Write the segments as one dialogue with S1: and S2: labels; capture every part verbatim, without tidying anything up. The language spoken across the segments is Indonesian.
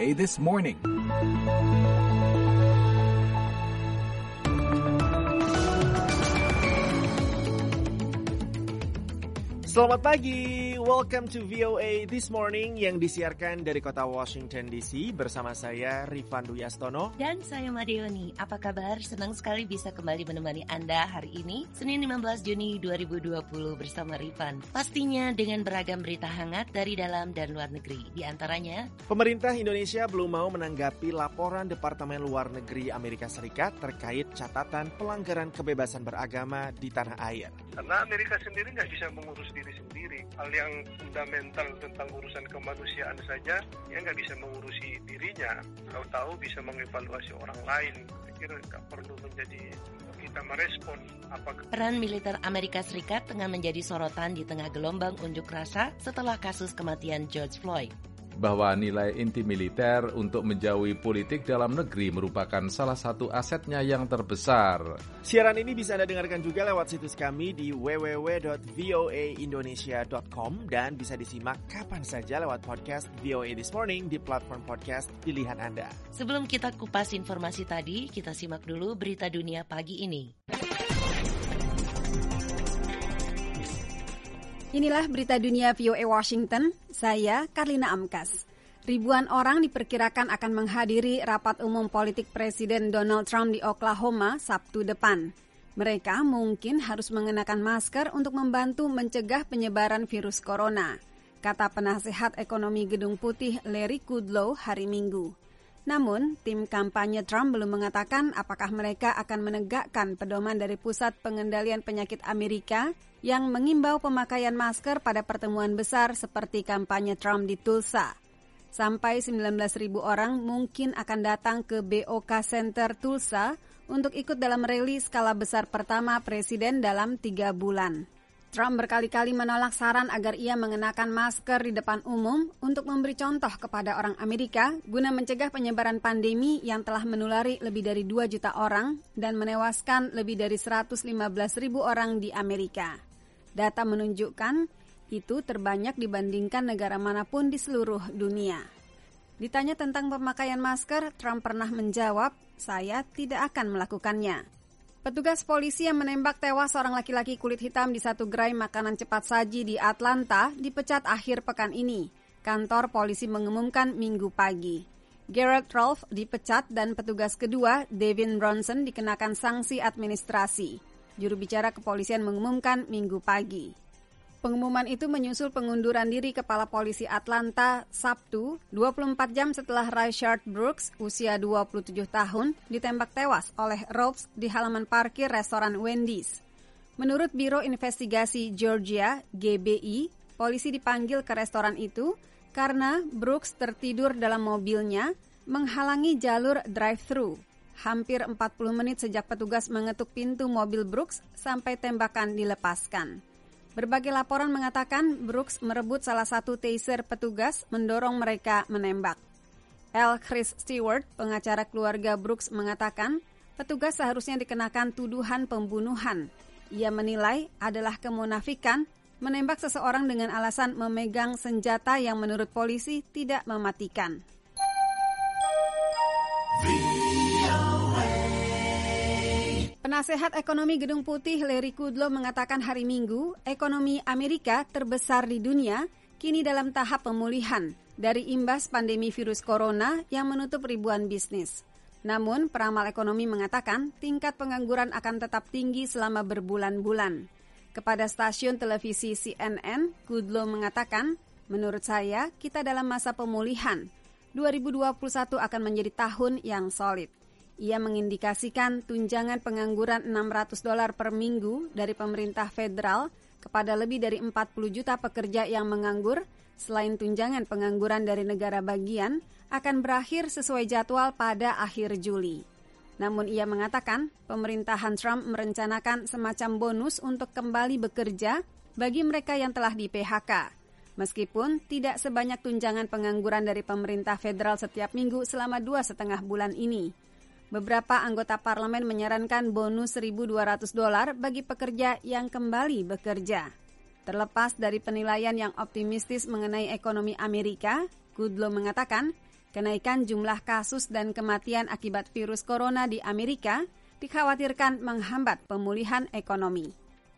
S1: A This Morning.
S2: Selamat pagi, welcome to V O A This Morning yang disiarkan dari kota Washington D C bersama saya Rifan Duyastono
S3: dan saya Marioni. Apa kabar? Senang sekali bisa kembali menemani Anda hari ini, Senin lima belas Juni dua ribu dua puluh bersama Rifan. Pastinya dengan beragam berita hangat dari dalam dan luar negeri. Di antaranya,
S2: pemerintah Indonesia belum mau menanggapi laporan Departemen Luar Negeri Amerika Serikat terkait catatan pelanggaran kebebasan beragama di tanah air.
S4: Karena Amerika sendiri nggak bisa mengurus diri sendiri. Hal yang fundamental tentang urusan kemanusiaan saja, dia nggak bisa mengurusi dirinya. Tahu-tahu bisa mengevaluasi orang lain. Saya kira nggak perlu menjadi kita merespon. Apakah
S3: peran militer Amerika Serikat tengah menjadi sorotan di tengah gelombang unjuk rasa setelah kasus kematian George Floyd.
S5: Bahwa nilai inti militer untuk menjauhi politik dalam negeri merupakan salah satu asetnya yang terbesar.
S2: Siaran ini bisa Anda dengarkan juga lewat situs kami di w w w dot voa indonesia dot com dan bisa disimak kapan saja lewat podcast V O A This Morning di platform podcast pilihan Anda.
S3: Sebelum kita kupas informasi tadi, kita simak dulu berita dunia pagi ini.
S6: Inilah berita dunia V O A Washington, saya Karlina Amkas. Ribuan orang diperkirakan akan menghadiri rapat umum politik Presiden Donald Trump di Oklahoma Sabtu depan. Mereka mungkin harus mengenakan masker untuk membantu mencegah penyebaran virus corona, kata penasehat ekonomi Gedung Putih Larry Kudlow hari Minggu. Namun, tim kampanye Trump belum mengatakan apakah mereka akan menegakkan pedoman dari Pusat Pengendalian Penyakit Amerika yang mengimbau pemakaian masker pada pertemuan besar seperti kampanye Trump di Tulsa. Sampai sembilan belas ribu orang mungkin akan datang ke B O K Center Tulsa untuk ikut dalam rally skala besar pertama Presiden dalam tiga bulan. Trump berkali-kali menolak saran agar ia mengenakan masker di depan umum untuk memberi contoh kepada orang Amerika guna mencegah penyebaran pandemi yang telah menulari lebih dari dua juta orang dan menewaskan lebih dari seratus lima belas ribu orang di Amerika. Data menunjukkan itu terbanyak dibandingkan negara manapun di seluruh dunia. Ditanya tentang pemakaian masker, Trump pernah menjawab, "Saya tidak akan melakukannya." Petugas polisi yang menembak tewas seorang laki-laki kulit hitam di satu gerai makanan cepat saji di Atlanta dipecat akhir pekan ini. Kantor polisi mengumumkan Minggu pagi. Garrett Rolfe dipecat dan petugas kedua, Devin Bronson, dikenakan sanksi administrasi. Juru bicara kepolisian mengumumkan Minggu pagi. Pengumuman itu menyusul pengunduran diri Kepala Polisi Atlanta Sabtu, dua puluh empat jam setelah Rayshard Brooks, usia dua puluh tujuh tahun, ditembak tewas oleh Rolfe di halaman parkir restoran Wendy's. Menurut Biro Investigasi Georgia, G B I, polisi dipanggil ke restoran itu karena Brooks tertidur dalam mobilnya menghalangi jalur drive-thru. Hampir empat puluh menit sejak petugas mengetuk pintu mobil Brooks sampai tembakan dilepaskan. Berbagai laporan mengatakan Brooks merebut salah satu taser petugas mendorong mereka menembak. L. Chris Stewart, pengacara keluarga Brooks, mengatakan petugas seharusnya dikenakan tuduhan pembunuhan. Ia menilai adalah kemunafikan menembak seseorang dengan alasan memegang senjata yang menurut polisi tidak mematikan. Penasehat ekonomi Gedung Putih Larry Kudlow mengatakan hari Minggu, ekonomi Amerika terbesar di dunia kini dalam tahap pemulihan dari imbas pandemi virus corona yang menutup ribuan bisnis. Namun, peramal ekonomi mengatakan tingkat pengangguran akan tetap tinggi selama berbulan-bulan. Kepada stasiun televisi C N N, Kudlow mengatakan, menurut saya, kita dalam masa pemulihan. dua ribu dua puluh satu akan menjadi tahun yang solid. Ia mengindikasikan tunjangan pengangguran enam ratus dolar per minggu dari pemerintah federal kepada lebih dari empat puluh juta pekerja yang menganggur, selain tunjangan pengangguran dari negara bagian, akan berakhir sesuai jadwal pada akhir Juli. Namun ia mengatakan pemerintahan Trump merencanakan semacam bonus untuk kembali bekerja bagi mereka yang telah di P H K. Meskipun tidak sebanyak tunjangan pengangguran dari pemerintah federal setiap minggu selama dua setengah bulan ini. Beberapa anggota parlemen menyarankan bonus seribu dua ratus dolar bagi pekerja yang kembali bekerja. Terlepas dari penilaian yang optimistis mengenai ekonomi Amerika, Kudlow mengatakan Kenaikan jumlah kasus dan kematian akibat virus corona di Amerika dikhawatirkan menghambat pemulihan ekonomi.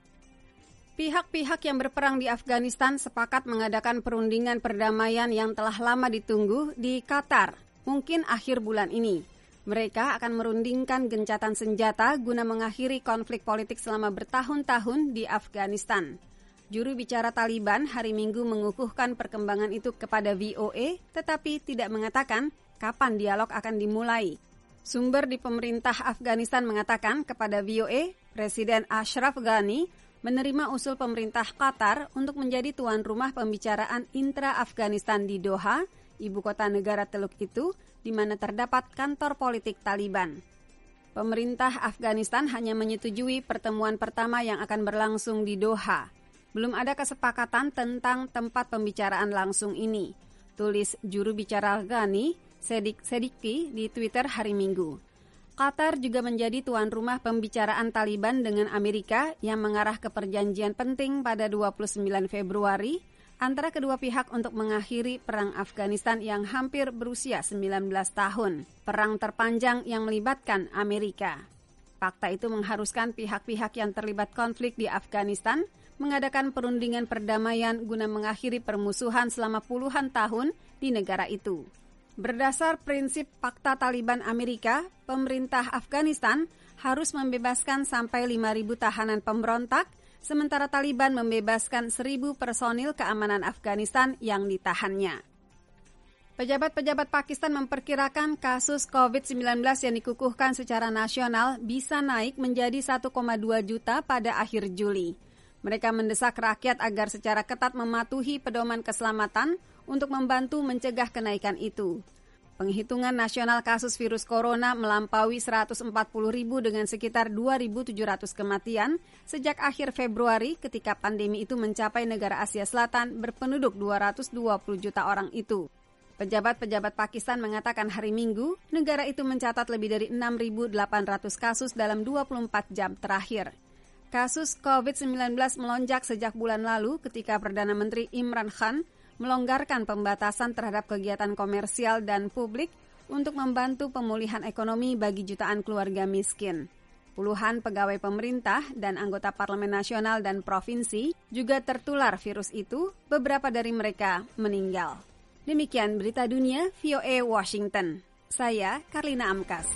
S6: Pihak-pihak yang berperang di Afghanistan sepakat mengadakan perundingan perdamaian yang telah lama ditunggu di Qatar, mungkin akhir bulan ini. Mereka akan merundingkan gencatan senjata guna mengakhiri konflik politik selama bertahun-tahun di Afghanistan. Juru bicara Taliban hari Minggu mengukuhkan perkembangan itu kepada V O A, tetapi tidak mengatakan kapan dialog akan dimulai. Sumber di pemerintah Afghanistan mengatakan kepada V O A, Presiden Ashraf Ghani menerima usul pemerintah Qatar untuk menjadi tuan rumah pembicaraan intra-Afghanistan di Doha, ibu kota negara Teluk itu, di mana terdapat kantor politik Taliban. Pemerintah Afghanistan hanya menyetujui pertemuan pertama yang akan berlangsung di Doha. Belum ada kesepakatan tentang tempat pembicaraan langsung ini, tulis juru bicara Ghani, Sedik Sediki, di Twitter hari Minggu. Qatar juga menjadi tuan rumah pembicaraan Taliban dengan Amerika yang mengarah ke perjanjian penting pada dua puluh sembilan Februari antara kedua pihak untuk mengakhiri perang Afghanistan yang hampir berusia sembilan belas tahun, perang terpanjang yang melibatkan Amerika. Fakta itu mengharuskan pihak-pihak yang terlibat konflik di Afghanistan mengadakan perundingan perdamaian guna mengakhiri permusuhan selama puluhan tahun di negara itu. Berdasar prinsip Fakta Taliban Amerika, pemerintah Afghanistan harus membebaskan sampai lima ribu tahanan pemberontak, sementara Taliban membebaskan seribu personil keamanan Afghanistan yang ditahannya. Pejabat-pejabat Pakistan memperkirakan kasus covid sembilan belas yang dikukuhkan secara nasional bisa naik menjadi satu koma dua juta pada akhir Juli. Mereka mendesak rakyat agar secara ketat mematuhi pedoman keselamatan untuk membantu mencegah kenaikan itu. Penghitungan nasional kasus virus corona melampaui seratus empat puluh ribu dengan sekitar dua ribu tujuh ratus kematian sejak akhir Februari ketika pandemi itu mencapai negara Asia Selatan berpenduduk dua ratus dua puluh juta orang itu. Pejabat-pejabat Pakistan mengatakan hari Minggu, negara itu mencatat lebih dari enam ribu delapan ratus kasus dalam dua puluh empat jam terakhir. Kasus covid sembilan belas melonjak sejak bulan lalu ketika Perdana Menteri Imran Khan melonggarkan pembatasan terhadap kegiatan komersial dan publik untuk membantu pemulihan ekonomi bagi jutaan keluarga miskin. Puluhan pegawai pemerintah dan anggota Parlemen Nasional dan Provinsi juga tertular virus itu, beberapa dari mereka meninggal. Demikian berita dunia V O A Washington. Saya Karlina Amkas.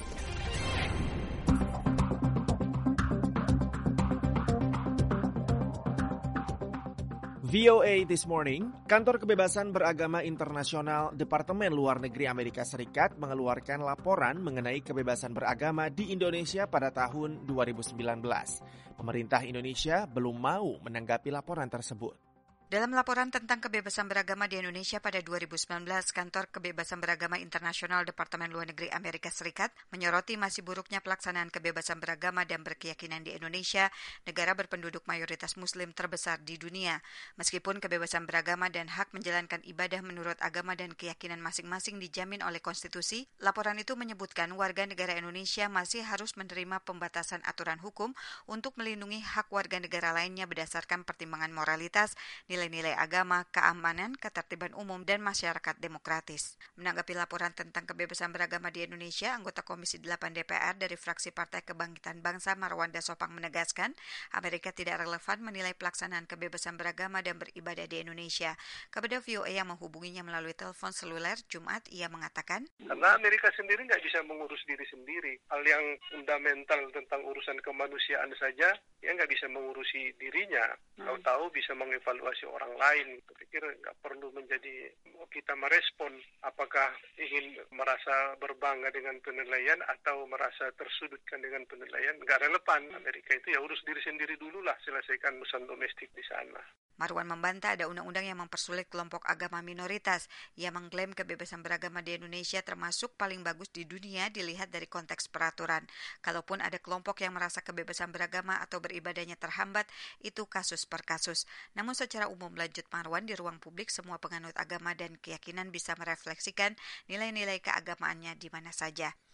S2: V O A This Morning, Kantor Kebebasan Beragama Internasional Departemen Luar Negeri Amerika Serikat mengeluarkan laporan mengenai kebebasan beragama di Indonesia pada tahun dua ribu sembilan belas. Pemerintah Indonesia belum mau menanggapi laporan tersebut.
S1: Dalam laporan tentang kebebasan beragama di Indonesia pada dua ribu sembilan belas, Kantor Kebebasan Beragama Internasional Departemen Luar Negeri Amerika Serikat menyoroti masih buruknya pelaksanaan kebebasan beragama dan berkeyakinan di Indonesia, negara berpenduduk mayoritas Muslim terbesar di dunia. Meskipun kebebasan beragama dan hak menjalankan ibadah menurut agama dan keyakinan masing-masing dijamin oleh konstitusi, laporan itu menyebutkan warga negara Indonesia masih harus menerima pembatasan aturan hukum untuk melindungi hak warga negara lainnya berdasarkan pertimbangan moralitas, nilai-nilai agama, keamanan, ketertiban umum, dan masyarakat demokratis. Menanggapi laporan tentang kebebasan beragama di Indonesia, anggota Komisi delapan D P R dari fraksi Partai Kebangkitan Bangsa Marwanda Sopang menegaskan, Amerika tidak relevan menilai pelaksanaan kebebasan beragama dan beribadah di Indonesia. Kepada V O A yang menghubunginya melalui telepon seluler Jumat, ia mengatakan,
S4: karena Amerika sendiri nggak bisa mengurus diri sendiri. Hal yang fundamental tentang urusan kemanusiaan saja, ya nggak bisa mengurusi dirinya. Tahu-tahu bisa mengevaluasi orang lain. Saya pikir nggak perlu menjadi kita merespon apakah ingin merasa berbangga dengan penilaian atau merasa tersudutkan dengan penilaian. Nggak relevan. Amerika itu ya urus diri sendiri dulu lah, selesaikan urusan domestik di sana.
S1: Marwan membantah ada undang-undang yang mempersulit kelompok agama minoritas. Ia mengklaim kebebasan beragama di Indonesia termasuk paling bagus di dunia dilihat dari konteks peraturan. Kalaupun ada kelompok yang merasa kebebasan beragama atau beribadahnya terhambat, itu kasus per kasus. Namun secara umum, lanjut Marwan, di ruang publik semua penganut agama dan keyakinan bisa merefleksikan nilai-nilai keagamaannya di mana saja.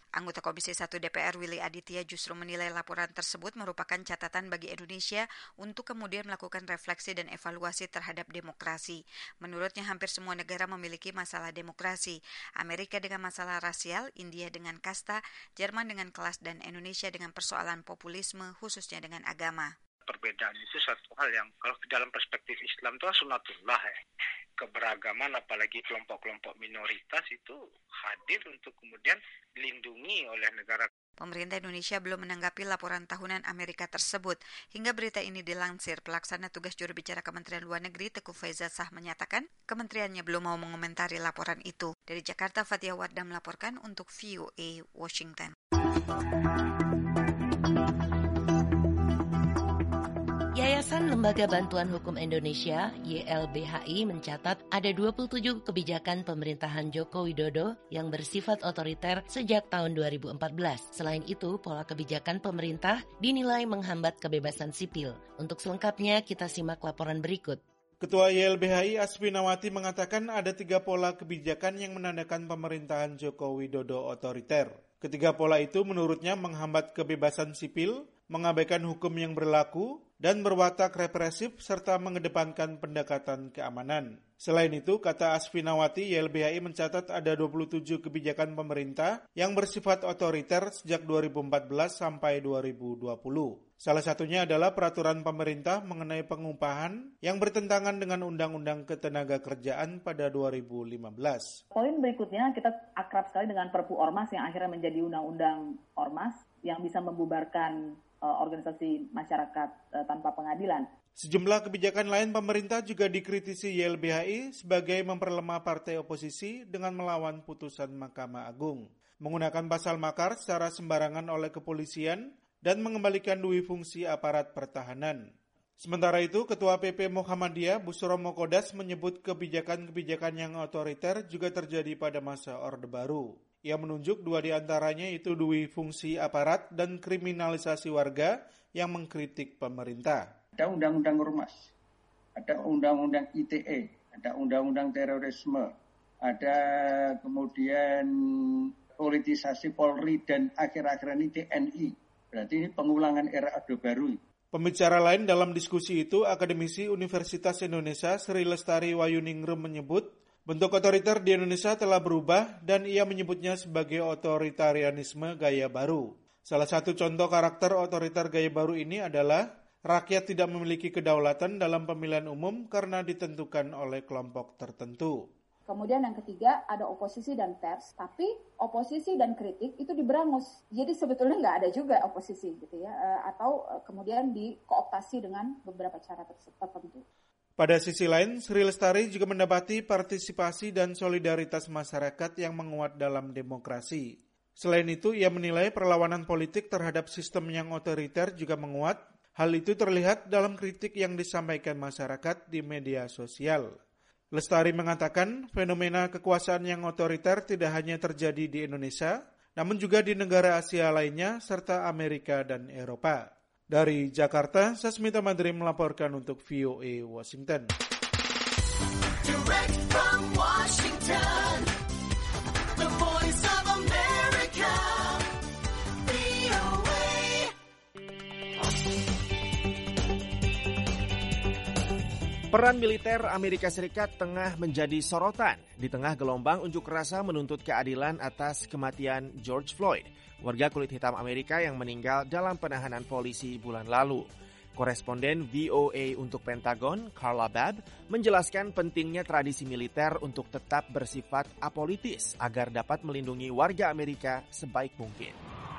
S1: Anggota Komisi satu D P R Willy Aditya justru menilai laporan tersebut merupakan catatan bagi Indonesia untuk kemudian melakukan refleksi dan evaluasi terhadap demokrasi. Menurutnya hampir semua negara memiliki masalah demokrasi. Amerika dengan masalah rasial, India dengan kasta, Jerman dengan kelas, dan Indonesia dengan persoalan populisme khususnya dengan agama.
S7: Perbedaan itu satu hal yang kalau dalam perspektif Islam itu sunatullah ya. Keberagaman apalagi kelompok-kelompok minoritas itu hadir untuk kemudian dilindungi oleh negara.
S1: Pemerintah Indonesia belum menanggapi laporan tahunan Amerika tersebut. Hingga berita ini dilansir, pelaksana tugas juru bicara Kementerian Luar Negeri Teguh Faizal Shah menyatakan kementeriannya belum mau mengomentari laporan itu. Dari Jakarta, Fatia Wardah melaporkan untuk V O A Washington.
S3: Yayasan Lembaga Bantuan Hukum Indonesia Y L B H I mencatat ada dua puluh tujuh kebijakan pemerintahan Joko Widodo yang bersifat otoriter sejak tahun dua ribu empat belas. Selain itu, pola kebijakan pemerintah dinilai menghambat kebebasan sipil. Untuk selengkapnya, kita simak laporan berikut.
S8: Ketua Y L B H I Asfinawati mengatakan ada tiga pola kebijakan yang menandakan pemerintahan Joko Widodo otoriter. Ketiga pola itu menurutnya menghambat kebebasan sipil, mengabaikan hukum yang berlaku, dan berwatak represif serta mengedepankan pendekatan keamanan. Selain itu, kata Asfinawati, Y L B H I mencatat ada dua puluh tujuh kebijakan pemerintah yang bersifat otoriter sejak dua ribu empat belas sampai dua ribu dua puluh. Salah satunya adalah peraturan pemerintah mengenai pengupahan yang bertentangan dengan Undang-Undang Ketenagakerjaan pada dua ribu lima belas.
S9: Poin berikutnya, kita akrab sekali dengan Perpu Ormas yang akhirnya menjadi Undang-Undang Ormas yang bisa membubarkan uh, organisasi masyarakat uh, tanpa pengadilan.
S8: Sejumlah kebijakan lain pemerintah juga dikritisi Y L B H I sebagai memperlemah partai oposisi dengan melawan putusan Mahkamah Agung, menggunakan pasal makar secara sembarangan oleh kepolisian, dan mengembalikan duwi fungsi aparat pertahanan. Sementara itu, Ketua P P Muhammadiyah Bushro Mokodas menyebut kebijakan-kebijakan yang otoriter juga terjadi pada masa Orde Baru. Ia menunjuk dua di antaranya itu duwi fungsi aparat dan kriminalisasi warga yang mengkritik pemerintah.
S10: Ada undang-undang ormas, ada undang-undang I T E, ada undang-undang terorisme, ada kemudian politisasi Polri dan akhir-akhir ini T N I. Berarti ini pengulangan era Orde Baru.
S8: Pembicara lain dalam diskusi itu, akademisi Universitas Indonesia Sri Lestari Wayuningrum menyebut bentuk otoriter di Indonesia telah berubah dan ia menyebutnya sebagai otoritarianisme gaya baru. Salah satu contoh karakter otoriter gaya baru ini adalah rakyat tidak memiliki kedaulatan dalam pemilihan umum karena ditentukan oleh kelompok tertentu.
S9: Kemudian yang ketiga ada oposisi dan pers, tapi oposisi dan kritik itu diberangus. Jadi sebetulnya nggak ada juga oposisi gitu ya, atau kemudian dikooptasi dengan beberapa cara tertentu.
S8: Pada sisi lain, Sri Lestari juga mendapati partisipasi dan solidaritas masyarakat yang menguat dalam demokrasi. Selain itu, ia menilai perlawanan politik terhadap sistem yang otoriter juga menguat. Hal itu terlihat dalam kritik yang disampaikan masyarakat di media sosial. Lestari mengatakan fenomena kekuasaan yang otoriter tidak hanya terjadi di Indonesia, namun juga di negara Asia lainnya serta Amerika dan Eropa. Dari Jakarta, Sasmita Madri melaporkan untuk V O A Washington.
S11: Direct from Washington, the voice of America, V O A.
S2: Peran militer Amerika Serikat tengah menjadi sorotan di tengah gelombang unjuk rasa menuntut keadilan atas kematian George Floyd, warga kulit hitam Amerika yang meninggal dalam penahanan polisi bulan lalu. Koresponden V O A untuk Pentagon, Carla Babb, menjelaskan pentingnya tradisi militer untuk tetap bersifat apolitis agar dapat melindungi warga Amerika sebaik mungkin.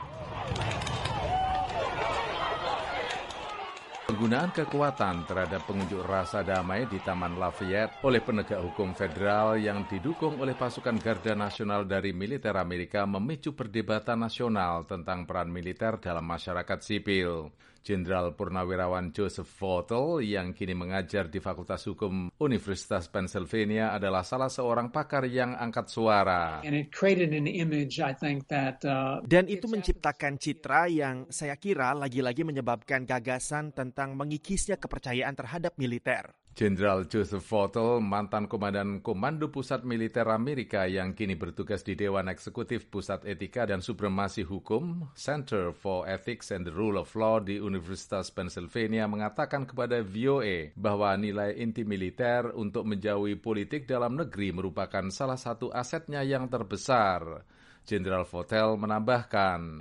S5: Penggunaan kekuatan terhadap pengunjuk rasa damai di Taman Lafayette oleh penegak hukum federal yang didukung oleh pasukan Garda Nasional dari militer Amerika memicu perdebatan nasional tentang peran militer dalam masyarakat sipil. Jenderal Purnawirawan Joseph Votel yang kini mengajar di Fakultas Hukum Universitas Pennsylvania adalah salah seorang pakar yang angkat suara.
S12: And it created an image, I think that, uh,
S2: Dan itu menciptakan citra yang saya kira lagi-lagi menyebabkan gagasan tentang mengikisnya kepercayaan terhadap militer.
S5: Jenderal Joseph Votel, mantan komandan Komando Pusat Militer Amerika yang kini bertugas di Dewan Eksekutif Pusat Etika dan Supremasi Hukum, Center for Ethics and the Rule of Law di Universitas Pennsylvania, mengatakan kepada V O A bahwa nilai inti militer untuk menjauhi politik dalam negeri merupakan salah satu asetnya yang terbesar. Jenderal Votel menambahkan,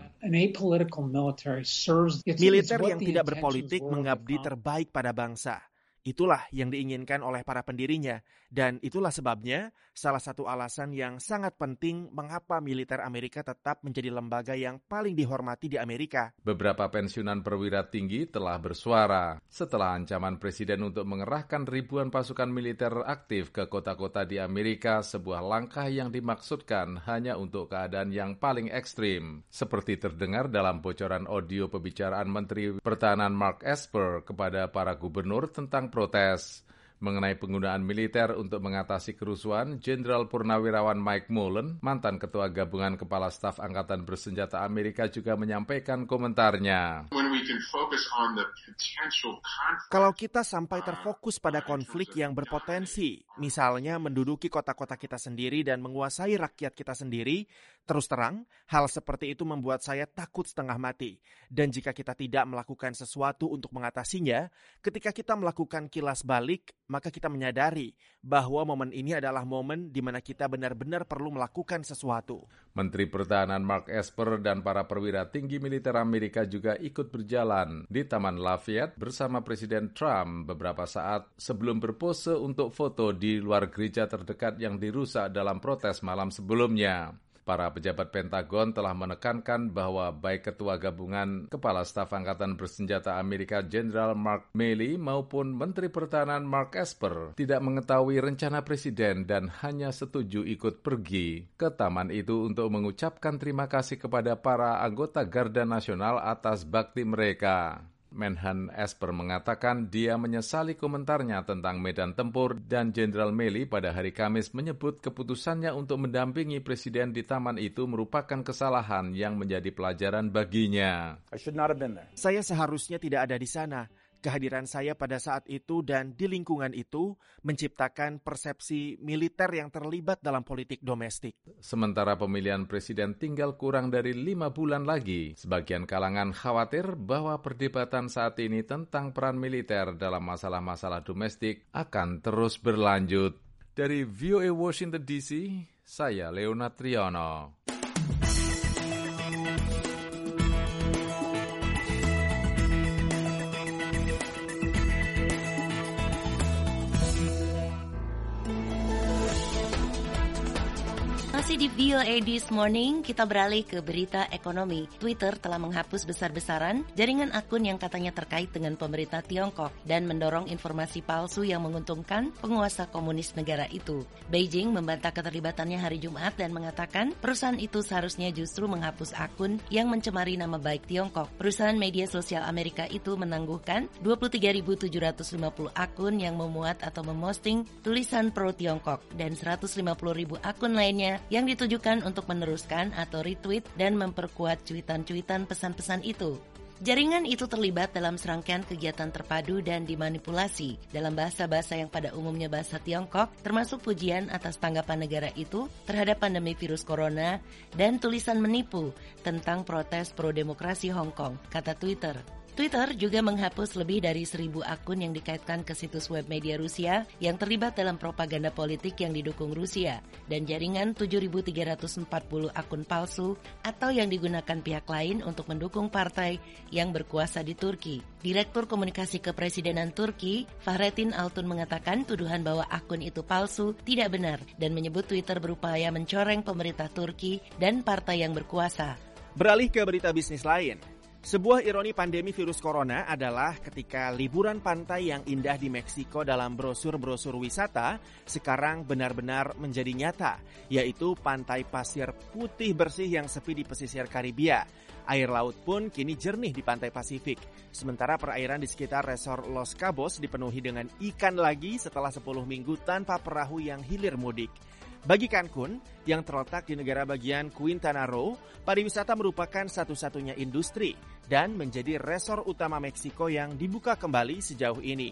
S2: militer yang tidak berpolitik mengabdi terbaik pada bangsa. Itulah yang diinginkan oleh para pendirinya, dan itulah sebabnya salah satu alasan yang sangat penting mengapa militer Amerika tetap menjadi lembaga yang paling dihormati di Amerika.
S5: Beberapa pensiunan perwira tinggi telah bersuara setelah ancaman Presiden untuk mengerahkan ribuan pasukan militer aktif ke kota-kota di Amerika, sebuah langkah yang dimaksudkan hanya untuk keadaan yang paling ekstrim. Seperti terdengar dalam bocoran audio pembicaraan Menteri Pertahanan Mark Esper kepada para gubernur tentang protes. Mengenai penggunaan militer untuk mengatasi kerusuhan, Jenderal Purnawirawan Mike Mullen, mantan Ketua Gabungan Kepala Staf Angkatan Bersenjata Amerika, juga menyampaikan komentarnya.
S2: Kalau kita sampai terfokus pada konflik yang berpotensi, misalnya menduduki kota-kota kita sendiri dan menguasai rakyat kita sendiri, terus terang, hal seperti itu membuat saya takut setengah mati. Dan jika kita tidak melakukan sesuatu untuk mengatasinya, ketika kita melakukan kilas balik, maka kita menyadari bahwa momen ini adalah momen di mana kita benar-benar perlu melakukan sesuatu.
S5: Menteri Pertahanan Mark Esper dan para perwira tinggi militer Amerika juga ikut berjalan di Taman Lafayette bersama Presiden Trump beberapa saat sebelum berpose untuk foto di luar gereja terdekat yang dirusak dalam protes malam sebelumnya. Para pejabat Pentagon telah menekankan bahwa baik Ketua Gabungan Kepala Staf Angkatan Bersenjata Amerika Jenderal Mark Milley maupun Menteri Pertahanan Mark Esper tidak mengetahui rencana Presiden dan hanya setuju ikut pergi ke taman itu untuk mengucapkan terima kasih kepada para anggota Garda Nasional atas bakti mereka. Menhan Esper mengatakan dia menyesali komentarnya tentang medan tempur dan Jenderal Milley pada hari Kamis menyebut keputusannya untuk mendampingi Presiden di taman itu merupakan kesalahan yang menjadi pelajaran baginya.
S2: Saya seharusnya tidak ada di sana. Kehadiran saya pada saat itu dan di lingkungan itu menciptakan persepsi militer yang terlibat dalam politik domestik.
S5: Sementara pemilihan presiden tinggal kurang dari lima bulan lagi, sebagian kalangan khawatir bahwa perdebatan saat ini tentang peran militer dalam masalah-masalah domestik akan terus berlanjut. Dari V O A Washington D C, saya Leonard Triono.
S3: Masih di V O A This Morning, kita beralih ke berita ekonomi. Twitter telah menghapus besar-besaran jaringan akun yang katanya terkait dengan pemerintah Tiongkok dan mendorong informasi palsu yang menguntungkan penguasa komunis negara itu. Beijing membantah keterlibatannya hari Jumat dan mengatakan perusahaan itu seharusnya justru menghapus akun yang mencemari nama baik Tiongkok. Perusahaan media sosial Amerika itu menangguhkan dua puluh tiga ribu tujuh ratus lima puluh akun yang memuat atau memosting tulisan pro Tiongkok dan seratus lima puluh ribu akun lainnya yang ditujukan untuk meneruskan atau retweet dan memperkuat cuitan-cuitan pesan-pesan itu. Jaringan itu terlibat dalam serangkaian kegiatan terpadu dan dimanipulasi dalam bahasa-bahasa yang pada umumnya bahasa Tiongkok, termasuk pujian atas tanggapan negara itu terhadap pandemi virus corona dan tulisan menipu tentang protes pro-demokrasi Hong Kong, kata Twitter. Twitter juga menghapus lebih dari seribu akun yang dikaitkan ke situs web media Rusia yang terlibat dalam propaganda politik yang didukung Rusia dan jaringan tujuh ribu tiga ratus empat puluh akun palsu atau yang digunakan pihak lain untuk mendukung partai yang berkuasa di Turki. Direktur Komunikasi Kepresidenan Turki, Fahrettin Altun, mengatakan tuduhan bahwa akun itu palsu tidak benar dan menyebut Twitter berupaya mencoreng pemerintah Turki dan partai yang berkuasa.
S2: Beralih ke berita bisnis lain. Sebuah ironi pandemi virus corona adalah ketika liburan pantai yang indah di Meksiko dalam brosur-brosur wisata sekarang benar-benar menjadi nyata, yaitu pantai pasir putih bersih yang sepi di pesisir Karibia. Air laut pun kini jernih di pantai Pasifik. Sementara perairan di sekitar resor Los Cabos dipenuhi dengan ikan lagi setelah sepuluh minggu tanpa perahu yang hilir mudik. Bagi Cancun, yang terletak di negara bagian Quintana Roo, pariwisata merupakan satu-satunya industri dan menjadi resor utama Meksiko yang dibuka kembali sejauh ini.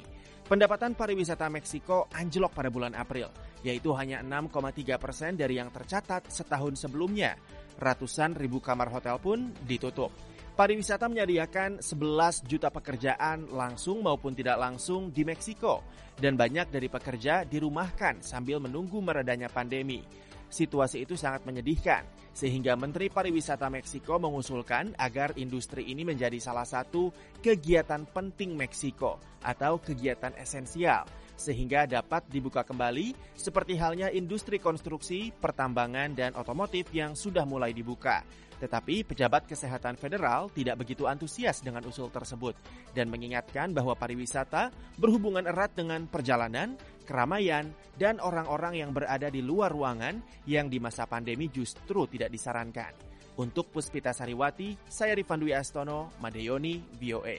S2: Pendapatan pariwisata Meksiko anjlok pada bulan April, yaitu hanya enam koma tiga persen dari yang tercatat setahun sebelumnya. Ratusan ribu kamar hotel pun ditutup. Pariwisata menyediakan sebelas juta pekerjaan langsung maupun tidak langsung di Meksiko, dan banyak dari pekerja dirumahkan sambil menunggu meredanya pandemi. Situasi itu sangat menyedihkan, sehingga Menteri Pariwisata Meksiko mengusulkan agar industri ini menjadi salah satu kegiatan penting Meksiko atau kegiatan esensial, sehingga dapat dibuka kembali seperti halnya industri konstruksi, pertambangan, dan otomotif yang sudah mulai dibuka. Tetapi pejabat kesehatan federal tidak begitu antusias dengan usul tersebut dan mengingatkan bahwa pariwisata berhubungan erat dengan perjalanan, keramaian, dan orang-orang yang berada di luar ruangan yang di masa pandemi justru tidak disarankan. Untuk Puspita Sariwati, saya Rifan Dwi Astono, Madeyoni, V O A.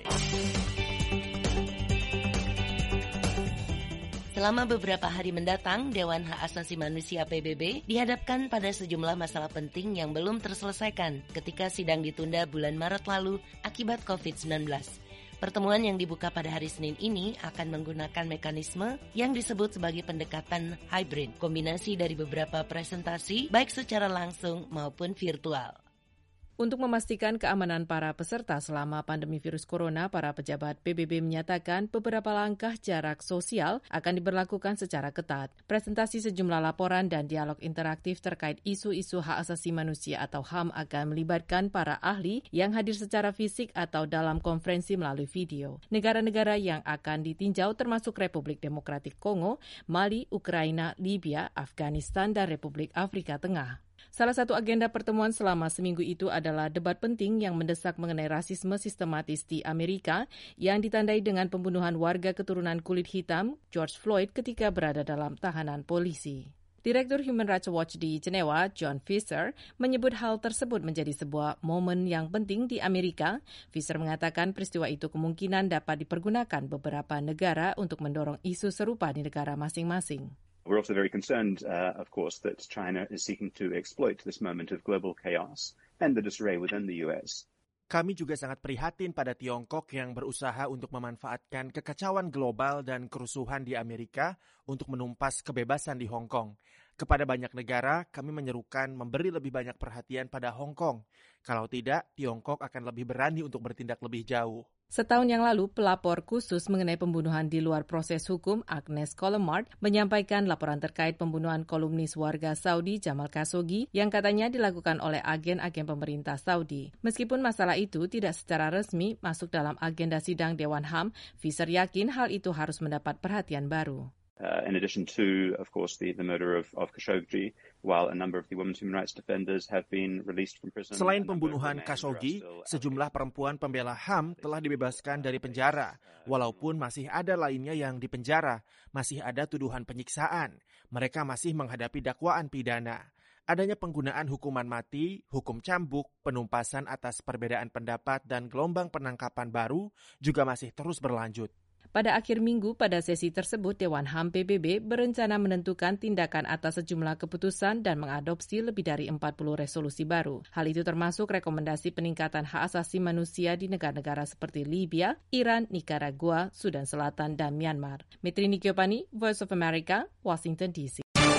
S3: Selama beberapa hari mendatang, Dewan Hak Asasi Manusia P B B dihadapkan pada sejumlah masalah penting yang belum terselesaikan ketika sidang ditunda bulan Maret lalu akibat covid sembilan belas. Pertemuan yang dibuka pada hari Senin ini akan menggunakan mekanisme yang disebut sebagai pendekatan hybrid, kombinasi dari beberapa presentasi baik secara langsung maupun virtual.
S13: Untuk memastikan keamanan para peserta selama pandemi virus corona, para pejabat P B B menyatakan beberapa langkah jarak sosial akan diberlakukan secara ketat. Presentasi sejumlah laporan dan dialog interaktif terkait isu-isu hak asasi manusia atau H A M akan melibatkan para ahli yang hadir secara fisik atau dalam konferensi melalui video. Negara-negara yang akan ditinjau termasuk Republik Demokratik Kongo, Mali, Ukraina, Libya, Afghanistan, dan Republik Afrika Tengah. Salah satu agenda pertemuan selama seminggu itu adalah debat penting yang mendesak mengenai rasisme sistematis di Amerika yang ditandai dengan pembunuhan warga keturunan kulit hitam George Floyd ketika berada dalam tahanan polisi. Direktur Human Rights Watch di Jenewa, John Fisher, menyebut hal tersebut menjadi sebuah momen yang penting di Amerika. Fisher mengatakan peristiwa itu kemungkinan dapat dipergunakan beberapa negara untuk mendorong isu serupa di negara masing-masing.
S14: We're also very concerned, uh, of course, that China is seeking to exploit this moment of global chaos and the disarray within the U S.
S2: Kami juga sangat prihatin pada Tiongkok yang berusaha untuk memanfaatkan kekacauan global dan kerusuhan di Amerika untuk menumpas kebebasan di Hong Kong. Kepada banyak negara, kami menyerukan memberi lebih banyak perhatian pada Hong Kong. Kalau tidak, Tiongkok akan lebih berani untuk bertindak lebih jauh.
S13: Setahun yang lalu, pelapor khusus mengenai pembunuhan di luar proses hukum, Agnes Callamard, menyampaikan laporan terkait pembunuhan kolumnis warga Saudi Jamal Khashoggi yang katanya dilakukan oleh agen-agen pemerintah Saudi. Meskipun masalah itu tidak secara resmi masuk dalam agenda sidang Dewan H A M, Fisher yakin hal itu harus mendapat perhatian baru.
S14: Uh, in addition to, of course, the, the murder of, of Khashoggi, while a number of the women's human rights defenders have been released from prison.
S2: Selain pembunuhan Khashoggi, sejumlah perempuan pembela H A M telah dibebaskan dari penjara. Walaupun masih ada lainnya yang dipenjara, masih ada tuduhan penyiksaan. Mereka masih menghadapi dakwaan pidana. Adanya penggunaan hukuman mati, hukum cambuk, penumpasan atas perbedaan pendapat, dan gelombang penangkapan baru juga masih terus berlanjut.
S13: Pada akhir minggu, pada sesi tersebut, Dewan H A M P B B berencana menentukan tindakan atas sejumlah keputusan dan mengadopsi lebih dari empat puluh resolusi baru. Hal itu termasuk rekomendasi peningkatan hak asasi manusia di negara-negara seperti Libya, Iran, Nicaragua, Sudan Selatan, dan Myanmar. Mitri Nikyopani, Voice of America, Washington D C.